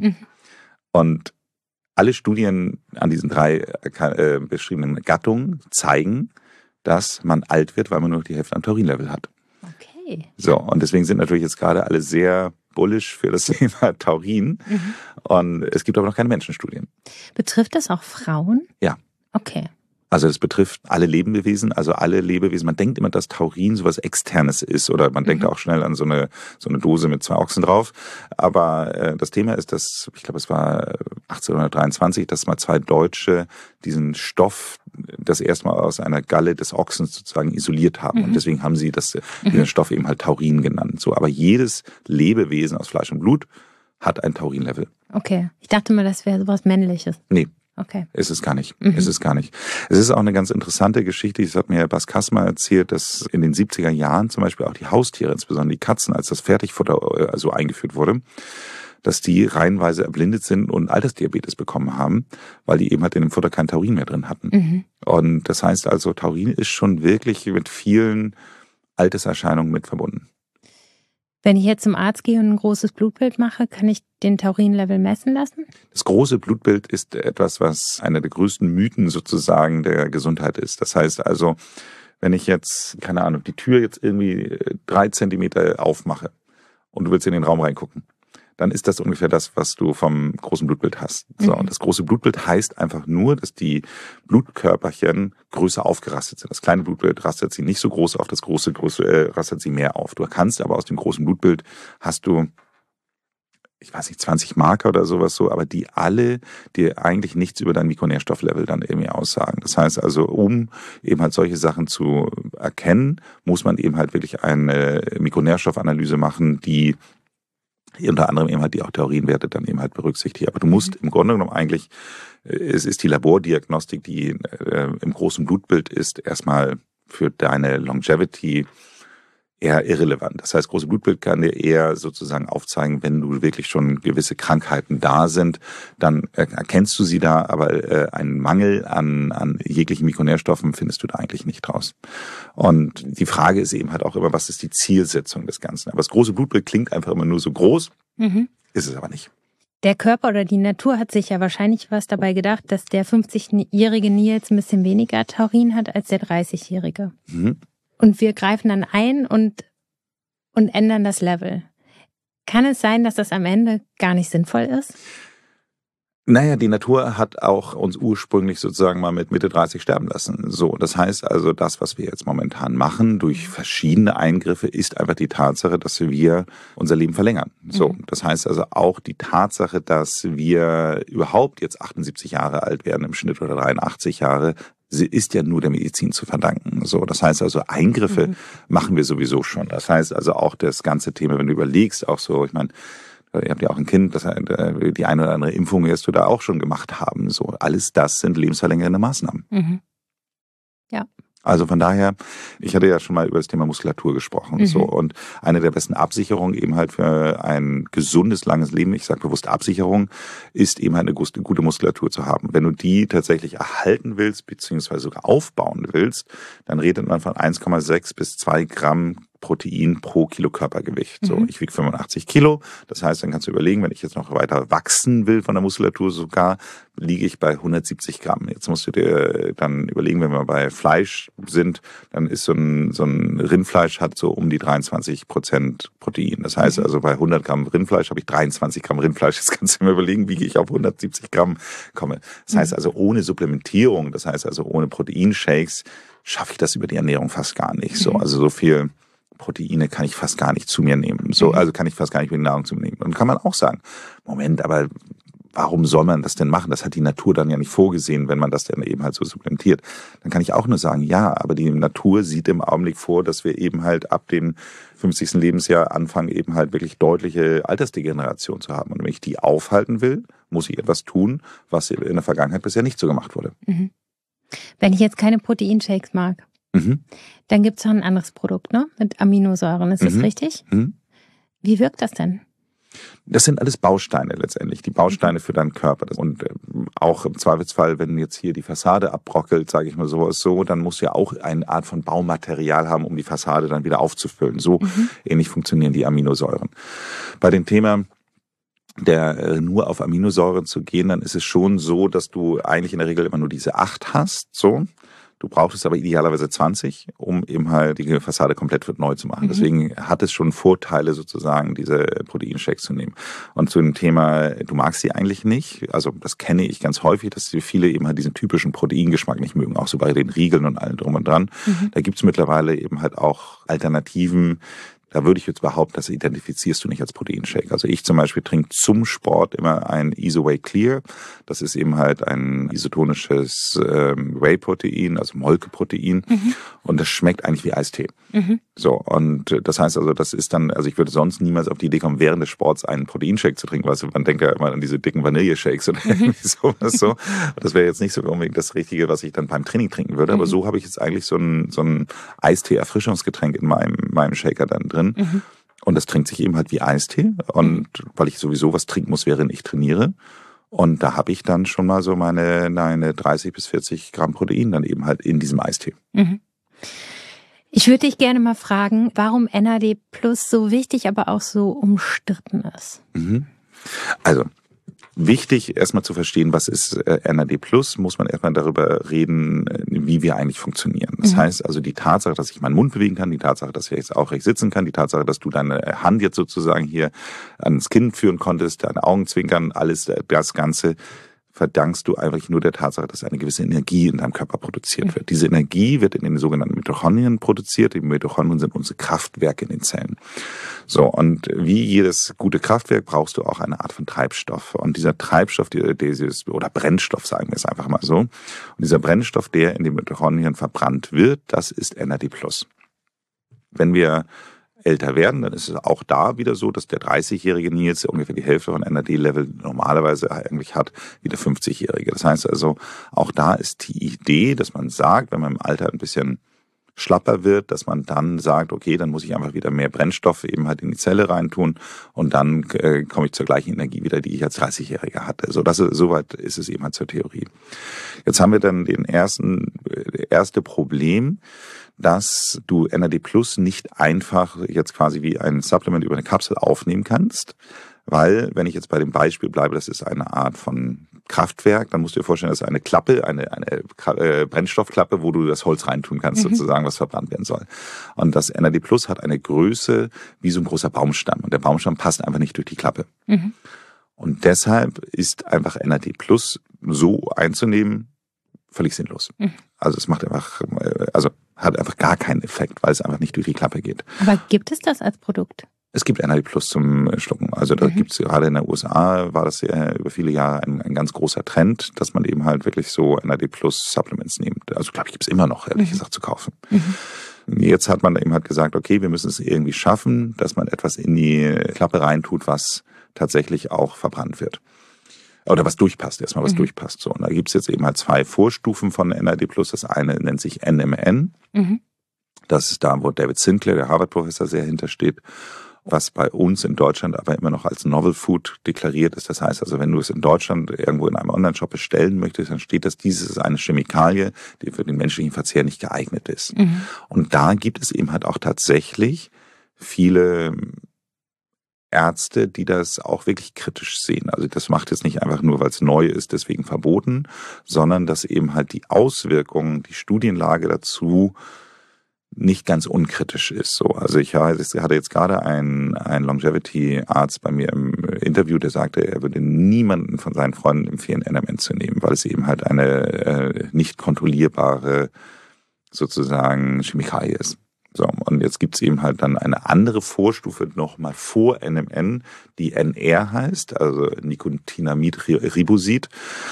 S2: Und alle Studien an diesen 3 beschriebenen Gattungen zeigen, dass man alt wird, weil man nur noch die Hälfte am Taurinlevel hat.
S1: Okay.
S2: So, und deswegen sind natürlich jetzt gerade alle sehr bullish für das Thema Taurin. Und es gibt aber noch keine Menschenstudien.
S1: Betrifft das auch Frauen?
S2: Ja.
S1: Okay.
S2: Also das betrifft alle Lebewesen, Man denkt immer, dass Taurin sowas Externes ist oder man denkt auch schnell an so eine Dose mit 2 Ochsen drauf. Aber das Thema ist, dass, ich glaube, es war 1823, dass mal 2 Deutsche diesen Stoff das erste Mal aus einer Galle des Ochsens sozusagen isoliert haben. Und deswegen haben sie diesen Stoff eben halt Taurin genannt. So, aber jedes Lebewesen aus Fleisch und Blut hat ein Taurinlevel.
S1: Okay. Ich dachte mal, das wäre sowas Männliches.
S2: Nee.
S1: Okay.
S2: Ist es gar nicht. Es ist auch eine ganz interessante Geschichte. Das hat mir Bas Kassmer erzählt, dass in den 70er Jahren zum Beispiel auch die Haustiere, insbesondere die Katzen, als das Fertigfutter so eingeführt wurde, dass die reihenweise erblindet sind und Altersdiabetes bekommen haben, weil die eben halt in dem Futter kein Taurin mehr drin hatten. Und das heißt also, Taurin ist schon wirklich mit vielen Alterserscheinungen mit verbunden.
S1: Wenn ich jetzt zum Arzt gehe und ein großes Blutbild mache, kann ich den Taurinlevel messen lassen?
S2: Das große Blutbild ist etwas, was einer der größten Mythen sozusagen der Gesundheit ist. Das heißt also, wenn ich jetzt, keine Ahnung, die Tür jetzt irgendwie 3 Zentimeter aufmache und du willst in den Raum reingucken, dann ist das ungefähr das, was du vom großen Blutbild hast. So, und das große Blutbild heißt einfach nur, dass die Blutkörperchen größer aufgerastet sind. Das kleine Blutbild rastet sie nicht so groß auf, das große rastet sie mehr auf. Du kannst aber aus dem großen Blutbild hast du ich weiß nicht, 20 Marker oder sowas so, aber die alle dir eigentlich nichts über dein Mikronährstofflevel dann irgendwie aussagen. Das heißt also, um eben halt solche Sachen zu erkennen, muss man eben halt wirklich eine Mikronährstoffanalyse machen, die unter anderem eben halt die auch Taurienwerte dann eben halt berücksichtigt. Aber du musst im Grunde genommen eigentlich, es ist die Labordiagnostik, die im großen Blutbild ist, erstmal für deine Longevity eher irrelevant. Das heißt, große Blutbild kann dir eher sozusagen aufzeigen, wenn du wirklich schon gewisse Krankheiten da sind, dann erkennst du sie da, aber einen Mangel an jeglichen Mikronährstoffen findest du da eigentlich nicht raus. Und die Frage ist eben halt auch immer, was ist die Zielsetzung des Ganzen? Aber das große Blutbild klingt einfach immer nur so groß, ist es aber nicht.
S1: Der Körper oder die Natur hat sich ja wahrscheinlich was dabei gedacht, dass der 50-jährige Nils ein bisschen weniger Taurin hat als der 30-jährige. Und wir greifen dann ein und ändern das Level. Kann es sein, dass das am Ende gar nicht sinnvoll ist?
S2: Naja, die Natur hat auch uns ursprünglich sozusagen mal mit Mitte 30 sterben lassen. So, das heißt also, das, was wir jetzt momentan machen, durch verschiedene Eingriffe, ist einfach die Tatsache, dass wir unser Leben verlängern. So, das heißt also auch die Tatsache, dass wir überhaupt jetzt 78 Jahre alt werden im Schnitt oder 83 Jahre, sie ist ja nur der Medizin zu verdanken. So, das heißt also, Eingriffe machen wir sowieso schon. Das heißt also auch das ganze Thema, wenn du überlegst, auch so, ich meine, ihr habt ja auch ein Kind, das die eine oder andere Impfung wirst du da auch schon gemacht haben. So, alles das sind lebensverlängernde Maßnahmen.
S1: Ja.
S2: Also von daher, ich hatte ja schon mal über das Thema Muskulatur gesprochen. So, und eine der besten Absicherungen eben halt für ein gesundes, langes Leben, ich sage bewusst Absicherung, ist eben halt eine gute Muskulatur zu haben. Wenn du die tatsächlich erhalten willst, beziehungsweise sogar aufbauen willst, dann redet man von 1,6 bis 2 Gramm Protein pro Kilo Körpergewicht. So, ich wiege 85 Kilo. Das heißt, dann kannst du überlegen, wenn ich jetzt noch weiter wachsen will von der Muskulatur sogar, liege ich bei 170 Gramm. Jetzt musst du dir dann überlegen, wenn wir bei Fleisch sind, dann ist so ein Rindfleisch hat so um die 23% Protein. Das heißt also, bei 100 Gramm Rindfleisch habe ich 23 Gramm Rindfleisch. Jetzt kannst du mir überlegen, wie ich auf 170 Gramm komme. Das heißt also, ohne Supplementierung, das heißt also ohne Proteinshakes, schaffe ich das über die Ernährung fast gar nicht. So, also so viel Proteine kann ich fast gar nicht zu mir nehmen. So, also kann ich fast gar nicht mit Nahrung zu mir nehmen. Und kann man auch sagen, Moment, aber warum soll man das denn machen? Das hat die Natur dann ja nicht vorgesehen, wenn man das dann eben halt so supplementiert. Dann kann ich auch nur sagen, ja, aber die Natur sieht im Augenblick vor, dass wir eben halt ab dem 50. Lebensjahr anfangen, eben halt wirklich deutliche Altersdegeneration zu haben. Und wenn ich die aufhalten will, muss ich etwas tun, was in der Vergangenheit bisher nicht so gemacht wurde.
S1: Wenn ich jetzt keine Proteinshakes mag, dann gibt es noch ein anderes Produkt, ne? Mit Aminosäuren, ist das richtig? Wie wirkt das denn?
S2: Das sind alles Bausteine letztendlich, die Bausteine für deinen Körper. Und auch im Zweifelsfall, wenn jetzt hier die Fassade abbrockelt, sage ich mal sowas so, dann musst du ja auch eine Art von Baumaterial haben, um die Fassade dann wieder aufzufüllen. So ähnlich funktionieren die Aminosäuren. Bei dem Thema nur auf Aminosäuren zu gehen, dann ist es schon so, dass du eigentlich in der Regel immer nur diese 8 hast, so. Du brauchst aber idealerweise 20, um eben halt die Fassade komplett neu zu machen. Deswegen hat es schon Vorteile sozusagen, diese Proteinshakes zu nehmen. Und zu dem Thema, du magst sie eigentlich nicht, also das kenne ich ganz häufig, dass viele eben halt diesen typischen Proteingeschmack nicht mögen, auch so bei den Riegeln und allem drum und dran. Da gibt's mittlerweile eben halt auch Alternativen. Da würde ich jetzt behaupten, das identifizierst du nicht als Proteinshake. Also ich zum Beispiel trinke zum Sport immer ein Isoway Clear. Das ist eben halt ein isotonisches Whey-Protein, also Molkeprotein. Und das schmeckt eigentlich wie Eistee. So, und das heißt also, das ist dann, also ich würde sonst niemals auf die Idee kommen, während des Sports einen Proteinshake zu trinken, weil man denkt ja immer an diese dicken Vanilleshakes oder irgendwie sowas so. Das wäre jetzt nicht so unbedingt das Richtige, was ich dann beim Training trinken würde. Aber so habe ich jetzt eigentlich so ein Eistee-Erfrischungsgetränk in meinem Shaker dann drin. Und das trinkt sich eben halt wie Eistee. Und weil ich sowieso was trinken muss, während ich trainiere. Und da habe ich dann schon mal so meine 30 bis 40 Gramm Protein dann eben halt in diesem Eistee.
S1: Ich würde dich gerne mal fragen, warum NAD Plus so wichtig, aber auch so umstritten ist.
S2: Also, wichtig erstmal zu verstehen, was ist NAD Plus, muss man erstmal darüber reden, wie wir eigentlich funktionieren. Das heißt also die Tatsache, dass ich meinen Mund bewegen kann, die Tatsache, dass ich jetzt aufrecht sitzen kann, die Tatsache, dass du deine Hand jetzt sozusagen hier ans Kinn führen konntest, deine Augen zwinkern, alles das Ganze verdankst du eigentlich nur der Tatsache, dass eine gewisse Energie in deinem Körper produziert wird. Diese Energie wird in den sogenannten Mitochondrien produziert. Die Mitochondrien sind unsere Kraftwerke in den Zellen. So, und wie jedes gute Kraftwerk brauchst du auch eine Art von Treibstoff. Und dieser Treibstoff, oder Brennstoff, sagen wir es einfach mal so, und dieser Brennstoff, der in den Mitochondrien verbrannt wird, das ist NAD+. Wenn wir älter werden, dann ist es auch da wieder so, dass der 30-jährige Nils, der ungefähr die Hälfte von NAD-Level normalerweise eigentlich hat, wie der 50-jährige. Das heißt also, auch da ist die Idee, dass man sagt, wenn man im Alter ein bisschen schlapper wird, dass man dann sagt, okay, dann muss ich einfach wieder mehr Brennstoff eben halt in die Zelle reintun und dann komme ich zur gleichen Energie wieder, die ich als 30-Jähriger hatte. Soweit ist es eben halt zur Theorie. Jetzt haben wir dann erste Problem, dass du NAD+ nicht einfach jetzt quasi wie ein Supplement über eine Kapsel aufnehmen kannst, weil, wenn ich jetzt bei dem Beispiel bleibe, das ist eine Art von Kraftwerk, dann musst du dir vorstellen, das ist eine Klappe, eine Brennstoffklappe, wo du das Holz reintun kannst, sozusagen, was verbrannt werden soll. Und das NAD+ hat eine Größe wie so ein großer Baumstamm und der Baumstamm passt einfach nicht durch die Klappe. Und deshalb ist einfach NAD+ so einzunehmen völlig sinnlos. Also es macht einfach, hat einfach gar keinen Effekt, weil es einfach nicht durch die Klappe geht.
S1: Aber gibt es das als Produkt?
S2: Es gibt NAD+ zum Schlucken. Also da gibt es gerade in der USA, war das ja über viele Jahre ein ganz großer Trend, dass man eben halt wirklich so NAD+ Supplements nimmt. Also glaube ich, gibt es immer noch, ehrlich gesagt, zu kaufen. Jetzt hat man eben halt gesagt, okay, wir müssen es irgendwie schaffen, dass man etwas in die Klappe reintut, was tatsächlich auch verbrannt wird. Oder was durchpasst, erstmal was durchpasst. So, und da gibt es jetzt eben halt 2 Vorstufen von NAD+. Das eine nennt sich NMN. Das ist da, wo David Sinclair, der Harvard-Professor, sehr hintersteht. Was bei uns in Deutschland aber immer noch als Novel Food deklariert ist. Das heißt also, wenn du es in Deutschland irgendwo in einem Online-Shop bestellen möchtest, dann steht das, dieses ist eine Chemikalie, die für den menschlichen Verzehr nicht geeignet ist. Und da gibt es eben halt auch tatsächlich viele Ärzte, die das auch wirklich kritisch sehen. Also das macht jetzt nicht einfach nur, weil es neu ist, deswegen verboten, sondern dass eben halt die Auswirkungen, die Studienlage dazu nicht ganz unkritisch ist. So, also ich hatte jetzt gerade einen Longevity-Arzt bei mir im Interview, der sagte, er würde niemanden von seinen Freunden empfehlen, NMN zu nehmen, weil es eben halt eine nicht kontrollierbare sozusagen Chemikalie ist. So, und jetzt gibt's eben halt dann eine andere Vorstufe nochmal vor NMN, die NR heißt, also Nicotinamid-Ribosid.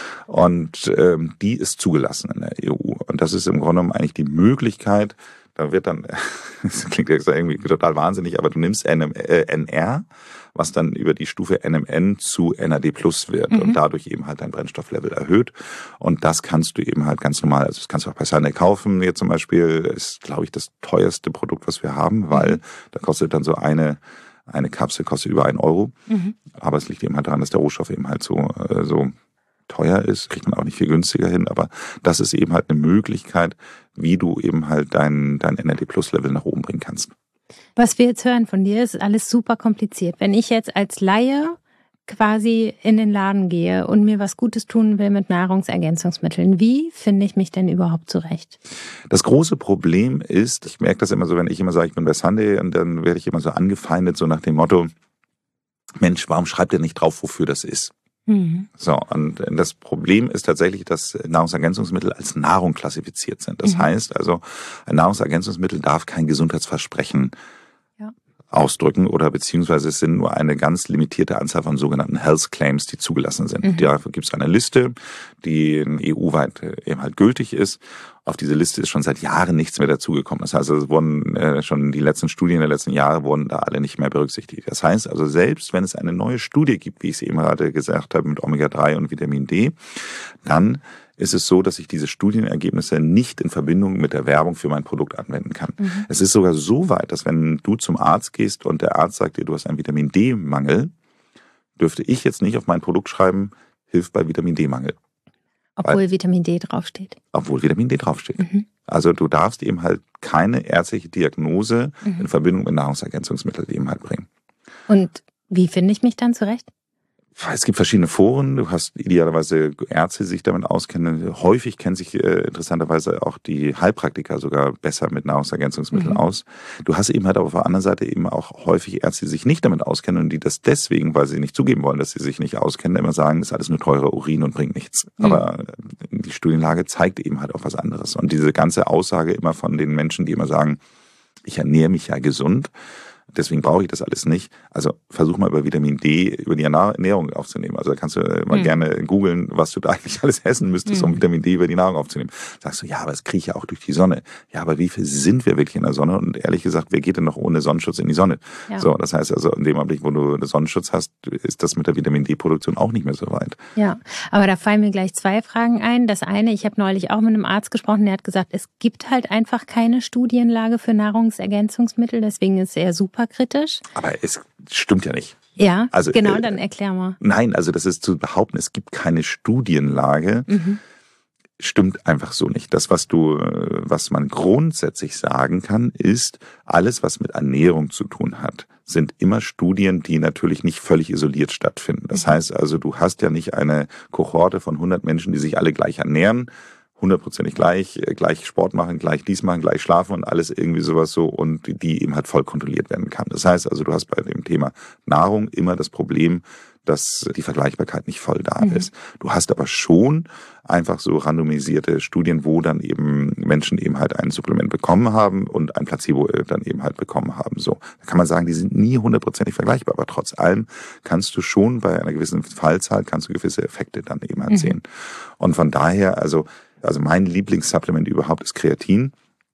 S2: Und die ist zugelassen in der EU. Und das ist im Grunde genommen eigentlich die Möglichkeit, da wird dann, das klingt jetzt irgendwie total wahnsinnig, aber du nimmst NR, was dann über die Stufe NMN zu NAD+ wird und dadurch eben halt dein Brennstofflevel erhöht. Und das kannst du eben halt ganz normal, also das kannst du auch bei Sunday kaufen. Hier zum Beispiel ist, glaube ich, das teuerste Produkt, was wir haben, weil da kostet dann so eine Kapsel kostet über 1 Euro. Aber es liegt eben halt daran, dass der Rohstoff eben halt so teuer ist, kriegt man auch nicht viel günstiger hin, aber das ist eben halt eine Möglichkeit, wie du eben halt dein NAD+-Level nach oben bringen kannst.
S1: Was wir jetzt hören von dir, ist alles super kompliziert. Wenn ich jetzt als Laie quasi in den Laden gehe und mir was Gutes tun will mit Nahrungsergänzungsmitteln, wie finde ich mich denn überhaupt zurecht?
S2: Das große Problem ist, ich merke das immer so, wenn ich immer sage, ich bin bei Sunday, und dann werde ich immer so angefeindet, so nach dem Motto, Mensch, warum schreibt ihr nicht drauf, wofür das ist? So, und das Problem ist tatsächlich, dass Nahrungsergänzungsmittel als Nahrung klassifiziert sind. Das heißt also, ein Nahrungsergänzungsmittel darf kein Gesundheitsversprechen ausdrücken oder beziehungsweise es sind nur eine ganz limitierte Anzahl von sogenannten Health Claims, die zugelassen sind. Dafür gibt es eine Liste, die EU-weit eben halt gültig ist. Auf diese Liste ist schon seit Jahren nichts mehr dazugekommen. Das heißt, es wurden schon die letzten Studien der letzten Jahre wurden da alle nicht mehr berücksichtigt. Das heißt also, selbst wenn es eine neue Studie gibt, wie ich es eben gerade gesagt habe, mit Omega-3 und Vitamin D, dann ist es so, dass ich diese Studienergebnisse nicht in Verbindung mit der Werbung für mein Produkt anwenden kann. Es ist sogar so weit, dass wenn du zum Arzt gehst und der Arzt sagt dir, du hast einen Vitamin D-Mangel, dürfte ich jetzt nicht auf mein Produkt schreiben, hilft bei Vitamin D-Mangel.
S1: Obwohl Vitamin D draufsteht.
S2: Obwohl Vitamin D draufsteht. Also du darfst eben halt keine ärztliche Diagnose in Verbindung mit Nahrungsergänzungsmitteln eben halt bringen.
S1: Und wie finde ich mich dann zurecht?
S2: Es gibt verschiedene Foren, du hast idealerweise Ärzte, die sich damit auskennen. Häufig kennen sich interessanterweise auch die Heilpraktiker sogar besser mit Nahrungsergänzungsmitteln aus. Du hast eben halt auf der anderen Seite eben auch häufig Ärzte, die sich nicht damit auskennen und die das deswegen, weil sie nicht zugeben wollen, dass sie sich nicht auskennen, immer sagen, das ist alles nur teurer Urin und bringt nichts. Aber die Studienlage zeigt eben halt auch was anderes. Und diese ganze Aussage immer von den Menschen, die immer sagen, ich ernähre mich ja gesund, deswegen brauche ich das alles nicht. Also versuch mal über Vitamin D, über die Ernährung aufzunehmen. Also da kannst du mal gerne googeln, was du da eigentlich alles essen müsstest, um Vitamin D über die Nahrung aufzunehmen. Sagst du, ja, aber das kriege ich ja auch durch die Sonne. Ja, aber wie viel sind wir wirklich in der Sonne? Und ehrlich gesagt, wer geht denn noch ohne Sonnenschutz in die Sonne? Ja. So, das heißt also, in dem Augenblick, wo du einen Sonnenschutz hast, ist das mit der Vitamin D-Produktion auch nicht mehr so weit.
S1: Ja, aber da fallen mir gleich 2 Fragen ein. Das eine, ich habe neulich auch mit einem Arzt gesprochen, der hat gesagt, es gibt halt einfach keine Studienlage für Nahrungsergänzungsmittel, deswegen ist er super kritisch.
S2: Aber es stimmt ja nicht.
S1: Ja, also, genau, dann erklär mal.
S2: Nein, also das ist zu behaupten, es gibt keine Studienlage, stimmt einfach so nicht. Das, was man grundsätzlich sagen kann, ist, alles, was mit Ernährung zu tun hat, sind immer Studien, die natürlich nicht völlig isoliert stattfinden. Das heißt also, du hast ja nicht eine Kohorte von 100 Menschen, die sich alle gleich ernähren, 100%ig gleich Sport machen, gleich dies machen, gleich schlafen und alles irgendwie sowas so und die eben halt voll kontrolliert werden kann. Das heißt also, du hast bei dem Thema Nahrung immer das Problem, dass die Vergleichbarkeit nicht voll da ist. Du hast aber schon einfach so randomisierte Studien, wo dann eben Menschen eben halt ein Supplement bekommen haben und ein Placebo dann eben halt bekommen haben. So, da kann man sagen, die sind nie 100%ig vergleichbar, aber trotz allem kannst du schon bei einer gewissen Fallzahl kannst du gewisse Effekte dann eben halt sehen. Und von daher, also mein Lieblingssupplement überhaupt ist Kreatin.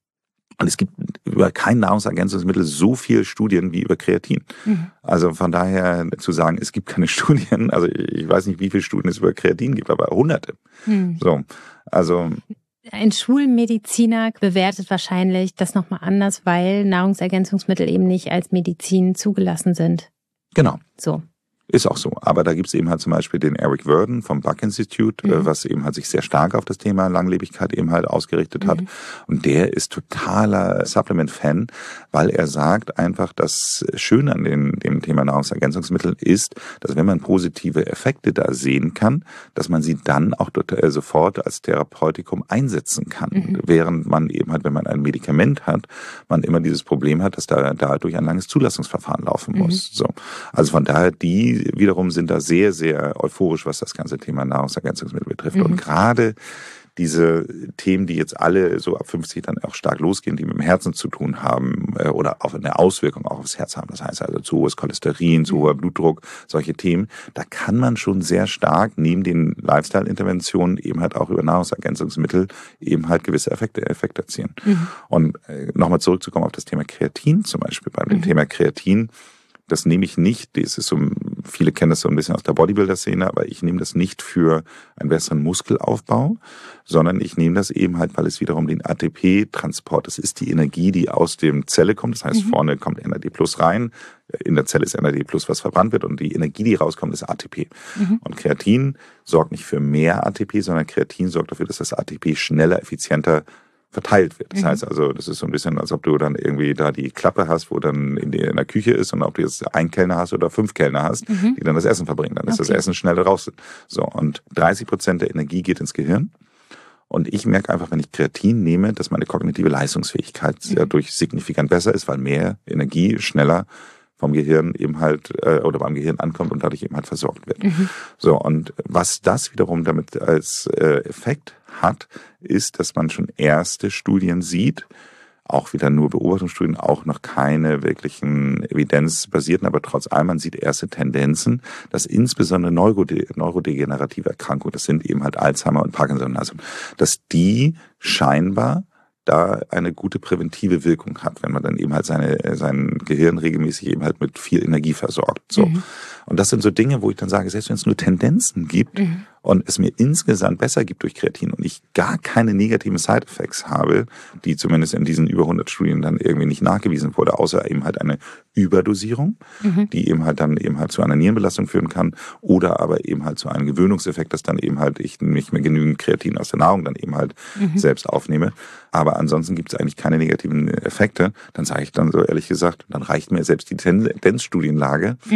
S2: Und es gibt über kein Nahrungsergänzungsmittel so viele Studien wie über Kreatin. Also von daher zu sagen, es gibt keine Studien, also ich weiß nicht, wie viele Studien es über Kreatin gibt, aber Hunderte. So, also
S1: ein Schulmediziner bewertet wahrscheinlich das nochmal anders, weil Nahrungsergänzungsmittel eben nicht als Medizin zugelassen sind.
S2: Genau.
S1: So.
S2: Ist auch so. Aber da gibt es eben halt zum Beispiel den Eric Verdon vom Buck Institute, was eben halt sich sehr stark auf das Thema Langlebigkeit eben halt ausgerichtet hat. Und der ist totaler Supplement-Fan, weil er sagt einfach, das Schöne an dem Thema Nahrungsergänzungsmittel ist, dass wenn man positive Effekte da sehen kann, dass man sie dann auch sofort als Therapeutikum einsetzen kann. Während man eben halt, wenn man ein Medikament hat, man immer dieses Problem hat, dass da durch ein langes Zulassungsverfahren laufen muss. So. Also von daher, die wiederum sind da sehr, sehr euphorisch, was das ganze Thema Nahrungsergänzungsmittel betrifft. Und gerade diese Themen, die jetzt alle so ab 50 dann auch stark losgehen, die mit dem Herzen zu tun haben oder auch eine Auswirkung auch aufs Herz haben. Das heißt also zu hohes Cholesterin, zu hoher Blutdruck, solche Themen. Da kann man schon sehr stark neben den Lifestyle-Interventionen eben halt auch über Nahrungsergänzungsmittel eben halt gewisse Effekte erzielen. Und nochmal zurückzukommen auf das Thema Kreatin zum Beispiel. Bei dem Thema Kreatin, das nehme ich nicht, das ist so, viele kennen das so ein bisschen aus der Bodybuilder-Szene, aber ich nehme das nicht für einen besseren Muskelaufbau, sondern ich nehme das eben halt, weil es wiederum den ATP-Transport, das ist die Energie, die aus dem Zelle kommt, das heißt vorne kommt NAD+ rein, in der Zelle ist NAD+, was verbrannt wird und die Energie, die rauskommt, ist ATP. Und Kreatin sorgt nicht für mehr ATP, sondern Kreatin sorgt dafür, dass das ATP schneller, effizienter verteilt wird. Das heißt also, das ist so ein bisschen, als ob du dann irgendwie da die Klappe hast, wo dann in der Küche ist und ob du jetzt 1 Kellner hast oder 5 Kellner hast, die dann das Essen verbringen. Dann ist das Essen schneller raus. So, und 30% der Energie geht ins Gehirn. Und ich merke einfach, wenn ich Kreatin nehme, dass meine kognitive Leistungsfähigkeit dadurch signifikant besser ist, weil mehr Energie schneller vom Gehirn eben halt oder beim Gehirn ankommt und dadurch eben halt versorgt wird. So, und was das wiederum damit als Effekt hat, ist, dass man schon erste Studien sieht, auch wieder nur Beobachtungsstudien, auch noch keine wirklichen evidenzbasierten, aber trotz allem, man sieht erste Tendenzen, dass insbesondere neurodegenerative Erkrankungen, das sind eben halt Alzheimer und Parkinson, also dass die scheinbar da eine gute präventive Wirkung hat, wenn man dann eben halt sein Gehirn regelmäßig eben halt mit viel Energie versorgt. So. Und das sind so Dinge, wo ich dann sage, selbst wenn es nur Tendenzen gibt und es mir insgesamt besser gibt durch Kreatin und ich gar keine negativen Side-Effects habe, die zumindest in diesen über 100 Studien dann irgendwie nicht nachgewiesen wurde, außer eben halt eine Überdosierung, die eben halt dann eben halt zu einer Nierenbelastung führen kann oder aber eben halt zu einem Gewöhnungseffekt, dass dann eben halt ich nicht mehr genügend Kreatin aus der Nahrung dann eben halt selbst aufnehme. Aber ansonsten gibt es eigentlich keine negativen Effekte. Dann sage ich dann so ehrlich gesagt, dann reicht mir selbst die Tendenzstudienlage.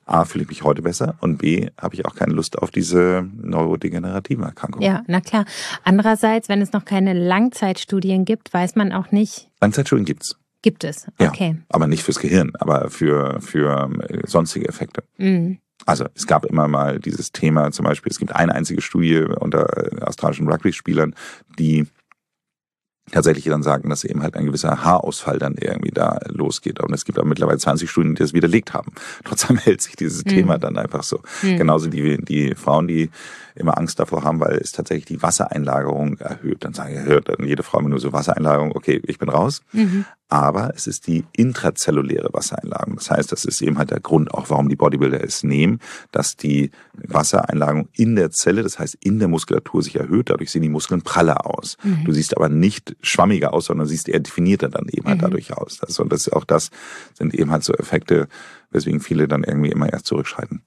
S2: A, fühle ich mich heute besser und B, habe ich auch keine Lust auf diese neurodegenerativen Erkrankungen.
S1: Ja, na klar. Andererseits, wenn es noch keine Langzeitstudien gibt, weiß man auch nicht.
S2: Langzeitstudien gibt's.
S1: Gibt es, okay.
S2: Ja, aber nicht fürs Gehirn, aber für sonstige Effekte.
S1: Mhm.
S2: Also es gab immer mal dieses Thema, zum Beispiel, es gibt eine einzige Studie unter australischen Rugby-Spielern, die tatsächlich dann sagen, dass eben halt ein gewisser Haarausfall dann irgendwie da losgeht. Und es gibt auch mittlerweile 20 Studien, die das widerlegt haben. Trotzdem hält sich dieses Thema dann einfach so. Genauso die Frauen, die immer Angst davor haben, weil es tatsächlich die Wassereinlagerung erhöht. Dann sagen, hört dann jede Frau immer nur so Wassereinlagerung, okay, ich bin raus. Aber es ist die intrazelluläre Wassereinlagerung. Das heißt, das ist eben halt der Grund auch, warum die Bodybuilder es nehmen, dass die Wassereinlagerung in der Zelle, das heißt in der Muskulatur sich erhöht. Dadurch sehen die Muskeln praller aus. Du siehst aber nicht schwammiger aus, sondern siehst eher definierter dann eben halt dadurch aus. Also das sind eben halt so Effekte, weswegen viele dann irgendwie immer erst zurückschreiten.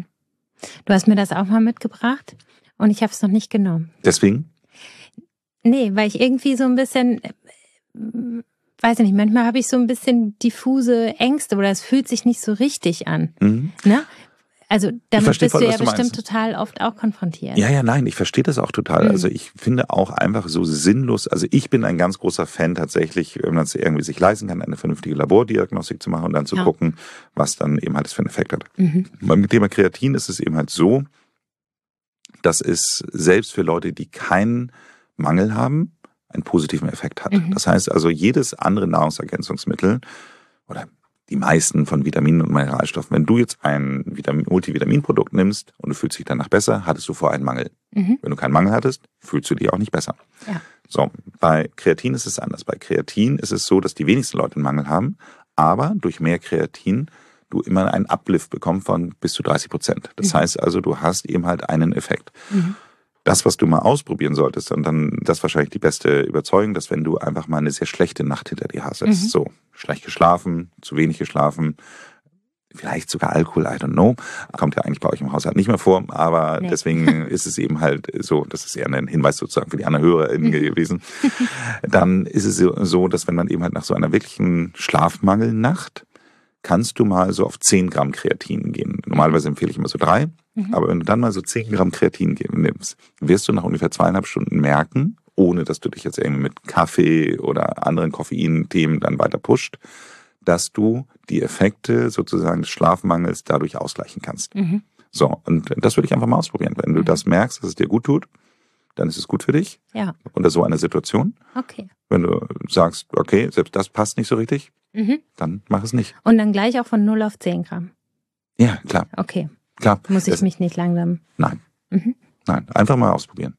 S1: Du hast mir das auch mal mitgebracht und ich habe es noch nicht genommen.
S2: Deswegen?
S1: Nee, weil ich irgendwie so ein bisschen, weiß ich nicht, manchmal habe ich so ein bisschen diffuse Ängste oder es fühlt sich nicht so richtig an. Ne? Also damit bist du ja bestimmt total oft auch konfrontiert.
S2: Ja, nein, ich verstehe das auch total. Also ich finde auch einfach so sinnlos, also ich bin ein ganz großer Fan tatsächlich, wenn man es irgendwie sich leisten kann, eine vernünftige Labordiagnostik zu machen und dann zu gucken, was dann eben halt das für einen Effekt hat. Beim Thema Kreatin ist es eben halt so, dass es selbst für Leute, die keinen Mangel haben, einen positiven Effekt hat. Das heißt also, jedes andere Nahrungsergänzungsmittel oder die meisten von Vitaminen und Mineralstoffen. Wenn du jetzt ein Multivitaminprodukt nimmst und du fühlst dich danach besser, hattest du vorher einen Mangel. Wenn du keinen Mangel hattest, fühlst du dich auch nicht besser.
S1: Ja.
S2: So, bei Kreatin ist es anders. Bei Kreatin ist es so, dass die wenigsten Leute einen Mangel haben, aber durch mehr Kreatin du immer einen Uplift bekommst von bis zu 30%. Das heißt also, du hast eben halt einen Effekt. Das, was du mal ausprobieren solltest, und dann das ist wahrscheinlich die beste Überzeugung, dass wenn du einfach mal eine sehr schlechte Nacht hinter dir hast, so schlecht geschlafen, zu wenig geschlafen, vielleicht sogar Alkohol, I don't know, kommt ja eigentlich bei euch im Haushalt nicht mehr vor, aber deswegen ist es eben halt so, das ist eher ein Hinweis sozusagen für die anderen HörerInnen gewesen, dann ist es so, dass wenn man eben halt nach so einer wirklichen Schlafmangelnacht kannst du mal so auf 10 Gramm Kreatin gehen. Normalerweise empfehle ich immer so 3. Aber wenn du dann mal so 10 Gramm Kreatin nimmst, wirst du nach ungefähr 2,5 Stunden merken, ohne dass du dich jetzt irgendwie mit Kaffee oder anderen Koffeinthemen dann weiter pusht, dass du die Effekte sozusagen des Schlafmangels dadurch ausgleichen kannst. So, und das würde ich einfach mal ausprobieren. Wenn du das merkst, dass es dir gut tut, dann ist es gut für dich.
S1: Ja.
S2: Unter so einer Situation.
S1: Okay.
S2: Wenn du sagst, okay, selbst das passt nicht so richtig, dann mach es nicht.
S1: Und dann gleich auch von 0 auf 10 Gramm?
S2: Ja, klar.
S1: Okay.
S2: Klar.
S1: Muss ich mich nicht langsam...
S2: Nein. Nein, einfach mal ausprobieren.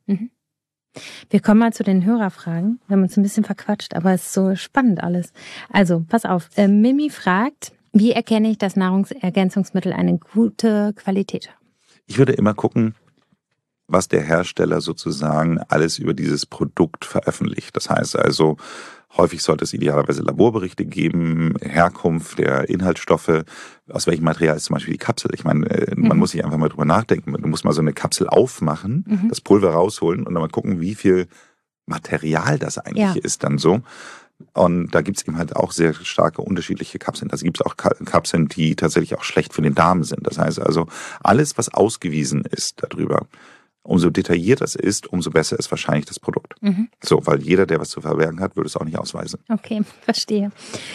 S1: Wir kommen mal zu den Hörerfragen. Wir haben uns ein bisschen verquatscht, aber es ist so spannend alles. Also, pass auf. Mimi fragt, wie erkenne ich, dass Nahrungsergänzungsmittel eine gute Qualität haben?
S2: Ich würde immer gucken, was der Hersteller sozusagen alles über dieses Produkt veröffentlicht. Das heißt also, häufig sollte es idealerweise Laborberichte geben, Herkunft der Inhaltsstoffe, aus welchem Material ist zum Beispiel die Kapsel. Ich meine, man muss sich einfach mal drüber nachdenken. Du musst mal so eine Kapsel aufmachen, das Pulver rausholen und dann mal gucken, wie viel Material das eigentlich ist dann so. Und da gibt's eben halt auch sehr starke unterschiedliche Kapseln. Also gibt's auch Kapseln, die tatsächlich auch schlecht für den Darm sind. Das heißt also, alles, was ausgewiesen ist darüber, umso detaillierter es ist, umso besser ist wahrscheinlich das Produkt. So, weil jeder, der was zu verbergen hat, würde es auch nicht ausweisen.
S1: Okay, verstehe.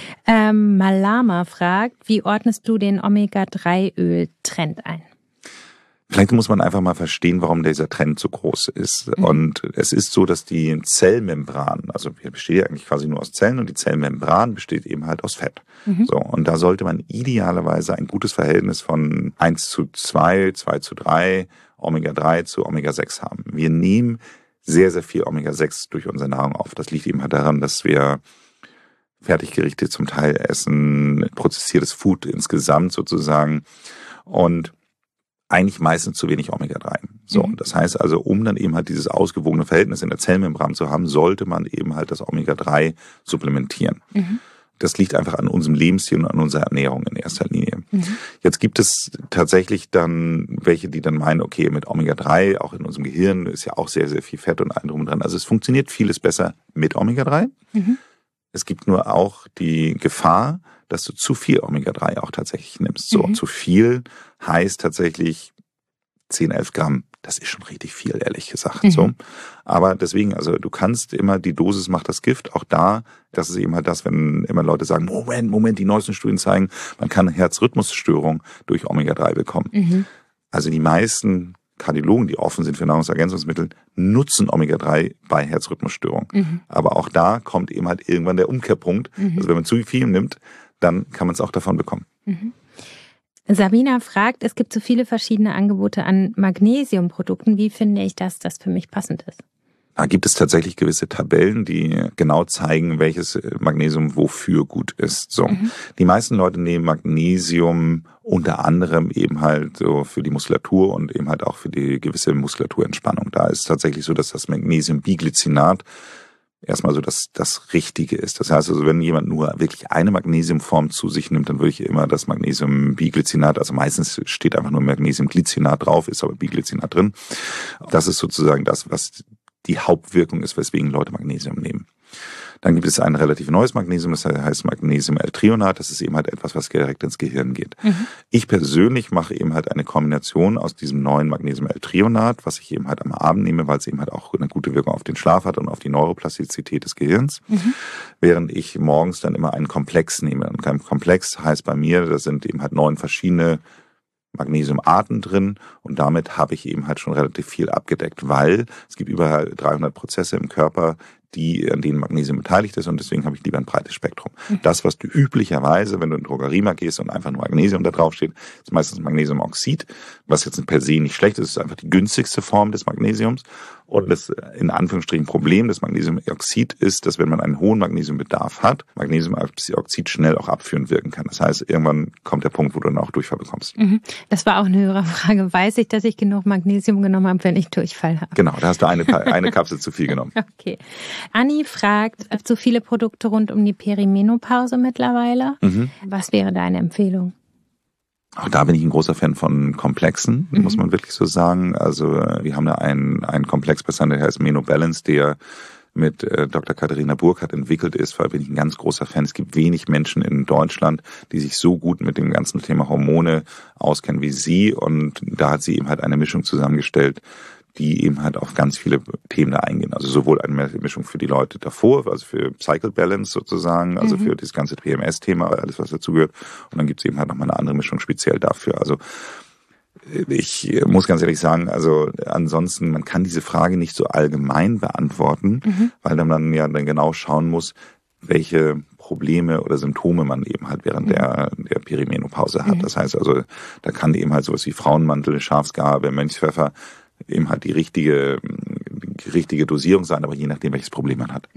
S1: Malama fragt, wie ordnest du den Omega-3-Öl-Trend ein?
S2: Vielleicht muss man einfach mal verstehen, warum dieser Trend so groß ist. Und es ist so, dass die Zellmembran, also wir bestehen ja eigentlich quasi nur aus Zellen und die Zellmembran besteht eben halt aus Fett. So, und da sollte man idealerweise ein gutes Verhältnis von 1:2, 2:3, Omega-3 zu Omega-6 haben. Wir nehmen sehr, sehr viel Omega-6 durch unsere Nahrung auf. Das liegt eben halt daran, dass wir Fertiggerichte zum Teil essen, prozessiertes Food insgesamt sozusagen und eigentlich meistens zu wenig Omega-3. So, das heißt also, um dann eben halt dieses ausgewogene Verhältnis in der Zellmembran zu haben, sollte man eben halt das Omega-3 supplementieren. Das liegt einfach an unserem Lebensstil und an unserer Ernährung in erster Linie. Jetzt gibt es tatsächlich dann welche, die dann meinen, okay, mit Omega-3, auch in unserem Gehirn ist ja auch sehr, sehr viel Fett und allem drum und dran. Also es funktioniert vieles besser mit Omega-3. Es gibt nur auch die Gefahr, dass du zu viel Omega-3 auch tatsächlich nimmst. So, zu viel heißt tatsächlich 10, 11 Gramm. Das ist schon richtig viel, ehrlich gesagt. So. Aber deswegen, also du kannst immer, die Dosis macht das Gift. Auch da, das ist eben halt das, wenn immer Leute sagen, Moment, die neuesten Studien zeigen, man kann eine Herzrhythmusstörung durch Omega-3 bekommen. Also die meisten Kardiologen, die offen sind für Nahrungsergänzungsmittel, nutzen Omega-3 bei Herzrhythmusstörungen. Aber auch da kommt eben halt irgendwann der Umkehrpunkt. Also wenn man zu viel nimmt, dann kann man es auch davon bekommen.
S1: Sabina fragt, es gibt so viele verschiedene Angebote an Magnesiumprodukten. Wie finde ich das für mich passend ist?
S2: Da gibt es tatsächlich gewisse Tabellen, die genau zeigen, welches Magnesium wofür gut ist. So. Die meisten Leute nehmen Magnesium unter anderem eben halt so für die Muskulatur und eben halt auch für die gewisse Muskulaturentspannung. Da ist tatsächlich so, dass das Magnesiumbiglycinat erstmal so das Richtige ist. Das heißt also, wenn jemand nur wirklich eine Magnesiumform zu sich nimmt, dann würde ich immer das Magnesiumbiglycinat, also meistens steht einfach nur Magnesiumglycinat drauf, ist aber Biglycinat drin. Das ist sozusagen das, was die Hauptwirkung ist, weswegen Leute Magnesium nehmen. Dann gibt es ein relativ neues Magnesium, das heißt Magnesium-L-Trionat. Das ist eben halt etwas, was direkt ins Gehirn geht. Ich persönlich mache eben halt eine Kombination aus diesem neuen Magnesium-L-Trionat, was ich eben halt am Abend nehme, weil es eben halt auch eine gute Wirkung auf den Schlaf hat und auf die Neuroplastizität des Gehirns. Während ich morgens dann immer einen Komplex nehme. Und ein Komplex heißt bei mir, da sind eben halt 9 verschiedene Magnesiumarten drin und damit habe ich eben halt schon relativ viel abgedeckt, weil es gibt über 300 Prozesse im Körper, an denen Magnesium beteiligt ist und deswegen habe ich lieber ein breites Spektrum. Das, was du üblicherweise, wenn du in den Drogeriemarkt gehst und einfach nur Magnesium da drauf steht, ist meistens Magnesiumoxid, was jetzt per se nicht schlecht ist, ist einfach die günstigste Form des Magnesiums und das in Anführungsstrichen Problem des Magnesiumoxid ist, dass wenn man einen hohen Magnesiumbedarf hat, Magnesiumoxid schnell auch abführend wirken kann. Das heißt, irgendwann kommt der Punkt, wo du dann auch Durchfall bekommst.
S1: Das war auch eine Hörerfrage. Weiß ich, dass ich genug Magnesium genommen habe, wenn ich Durchfall habe?
S2: Genau, da hast du eine Kapsel zu viel genommen.
S1: Okay. Anni fragt, zu viele Produkte rund um die Perimenopause mittlerweile. Was wäre deine Empfehlung?
S2: Auch da bin ich ein großer Fan von Komplexen, muss man wirklich so sagen. Also wir haben da einen Komplex der heißt Menobalance, der mit Dr. Katharina Burkhardt entwickelt ist, weil bin ich ein ganz großer Fan. Es gibt wenig Menschen in Deutschland, die sich so gut mit dem ganzen Thema Hormone auskennen wie sie und da hat sie eben halt eine Mischung zusammengestellt, die eben halt auf ganz viele Themen da eingehen. Also sowohl eine Mischung für die Leute davor, also für Cycle Balance sozusagen, also für das ganze PMS-Thema, alles was dazugehört. Und dann gibt es eben halt nochmal eine andere Mischung speziell dafür. Also ich muss ganz ehrlich sagen, also ansonsten, man kann diese Frage nicht so allgemein beantworten, weil man ja dann genau schauen muss, welche Probleme oder Symptome man eben halt während der Perimenopause hat. Das heißt also, da kann eben halt sowas wie Frauenmantel, Schafsgarbe, Mönchspfeffer eben halt die richtige Dosierung sein, aber je nachdem, welches Problem man hat.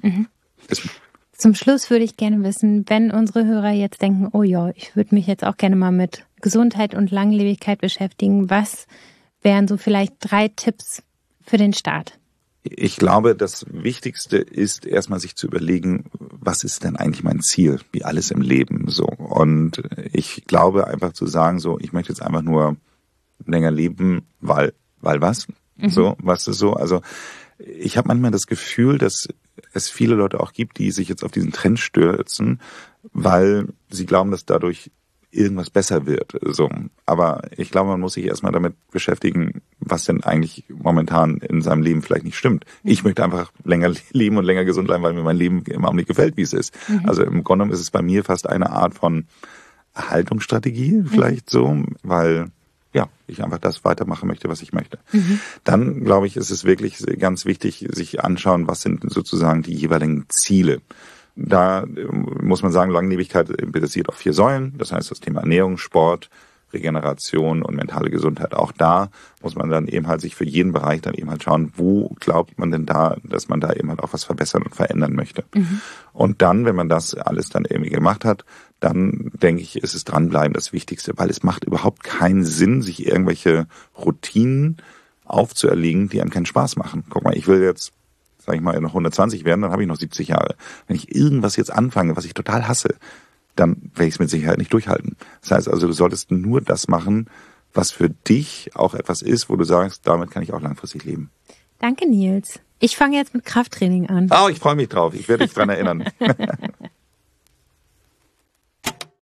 S1: Zum Schluss würde ich gerne wissen, wenn unsere Hörer jetzt denken, oh ja, ich würde mich jetzt auch gerne mal mit Gesundheit und Langlebigkeit beschäftigen, was wären so vielleicht 3 Tipps für den Start?
S2: Ich glaube, das Wichtigste ist erstmal sich zu überlegen, was ist denn eigentlich mein Ziel, wie alles im Leben so. Und ich glaube einfach zu sagen, so, ich möchte jetzt einfach nur länger leben, weil was? So, was ist so? Also ich habe manchmal das Gefühl, dass es viele Leute auch gibt, die sich jetzt auf diesen Trend stürzen, weil sie glauben, dass dadurch irgendwas besser wird. So. Aber ich glaube, man muss sich erstmal damit beschäftigen, was denn eigentlich momentan in seinem Leben vielleicht nicht stimmt. Ich möchte einfach länger leben und länger gesund bleiben, weil mir mein Leben im Augenblick gefällt, wie es ist. Also im Grunde genommen ist es bei mir fast eine Art von Erhaltungsstrategie vielleicht so, weil ich einfach das weitermachen möchte, was ich möchte. Dann, glaube ich, ist es wirklich ganz wichtig, sich anschauen, was sind sozusagen die jeweiligen Ziele. Da muss man sagen, Langlebigkeit basiert auf 4 Säulen. Das heißt, das Thema Ernährung, Sport, Regeneration und mentale Gesundheit. Auch da muss man dann eben halt sich für jeden Bereich dann eben halt schauen, wo glaubt man denn da, dass man da eben halt auch was verbessern und verändern möchte. Und dann, wenn man das alles dann irgendwie gemacht hat, dann denke ich, ist es dranbleiben das Wichtigste, weil es macht überhaupt keinen Sinn, sich irgendwelche Routinen aufzuerlegen, die einem keinen Spaß machen. Guck mal, ich will jetzt, sag ich mal, noch 120 werden, dann habe ich noch 70 Jahre. Wenn ich irgendwas jetzt anfange, was ich total hasse, dann werde ich es mit Sicherheit nicht durchhalten. Das heißt also, du solltest nur das machen, was für dich auch etwas ist, wo du sagst, damit kann ich auch langfristig leben.
S1: Danke, Nils. Ich fange jetzt mit Krafttraining an.
S2: Oh, ich freue mich drauf. Ich werde dich dran erinnern.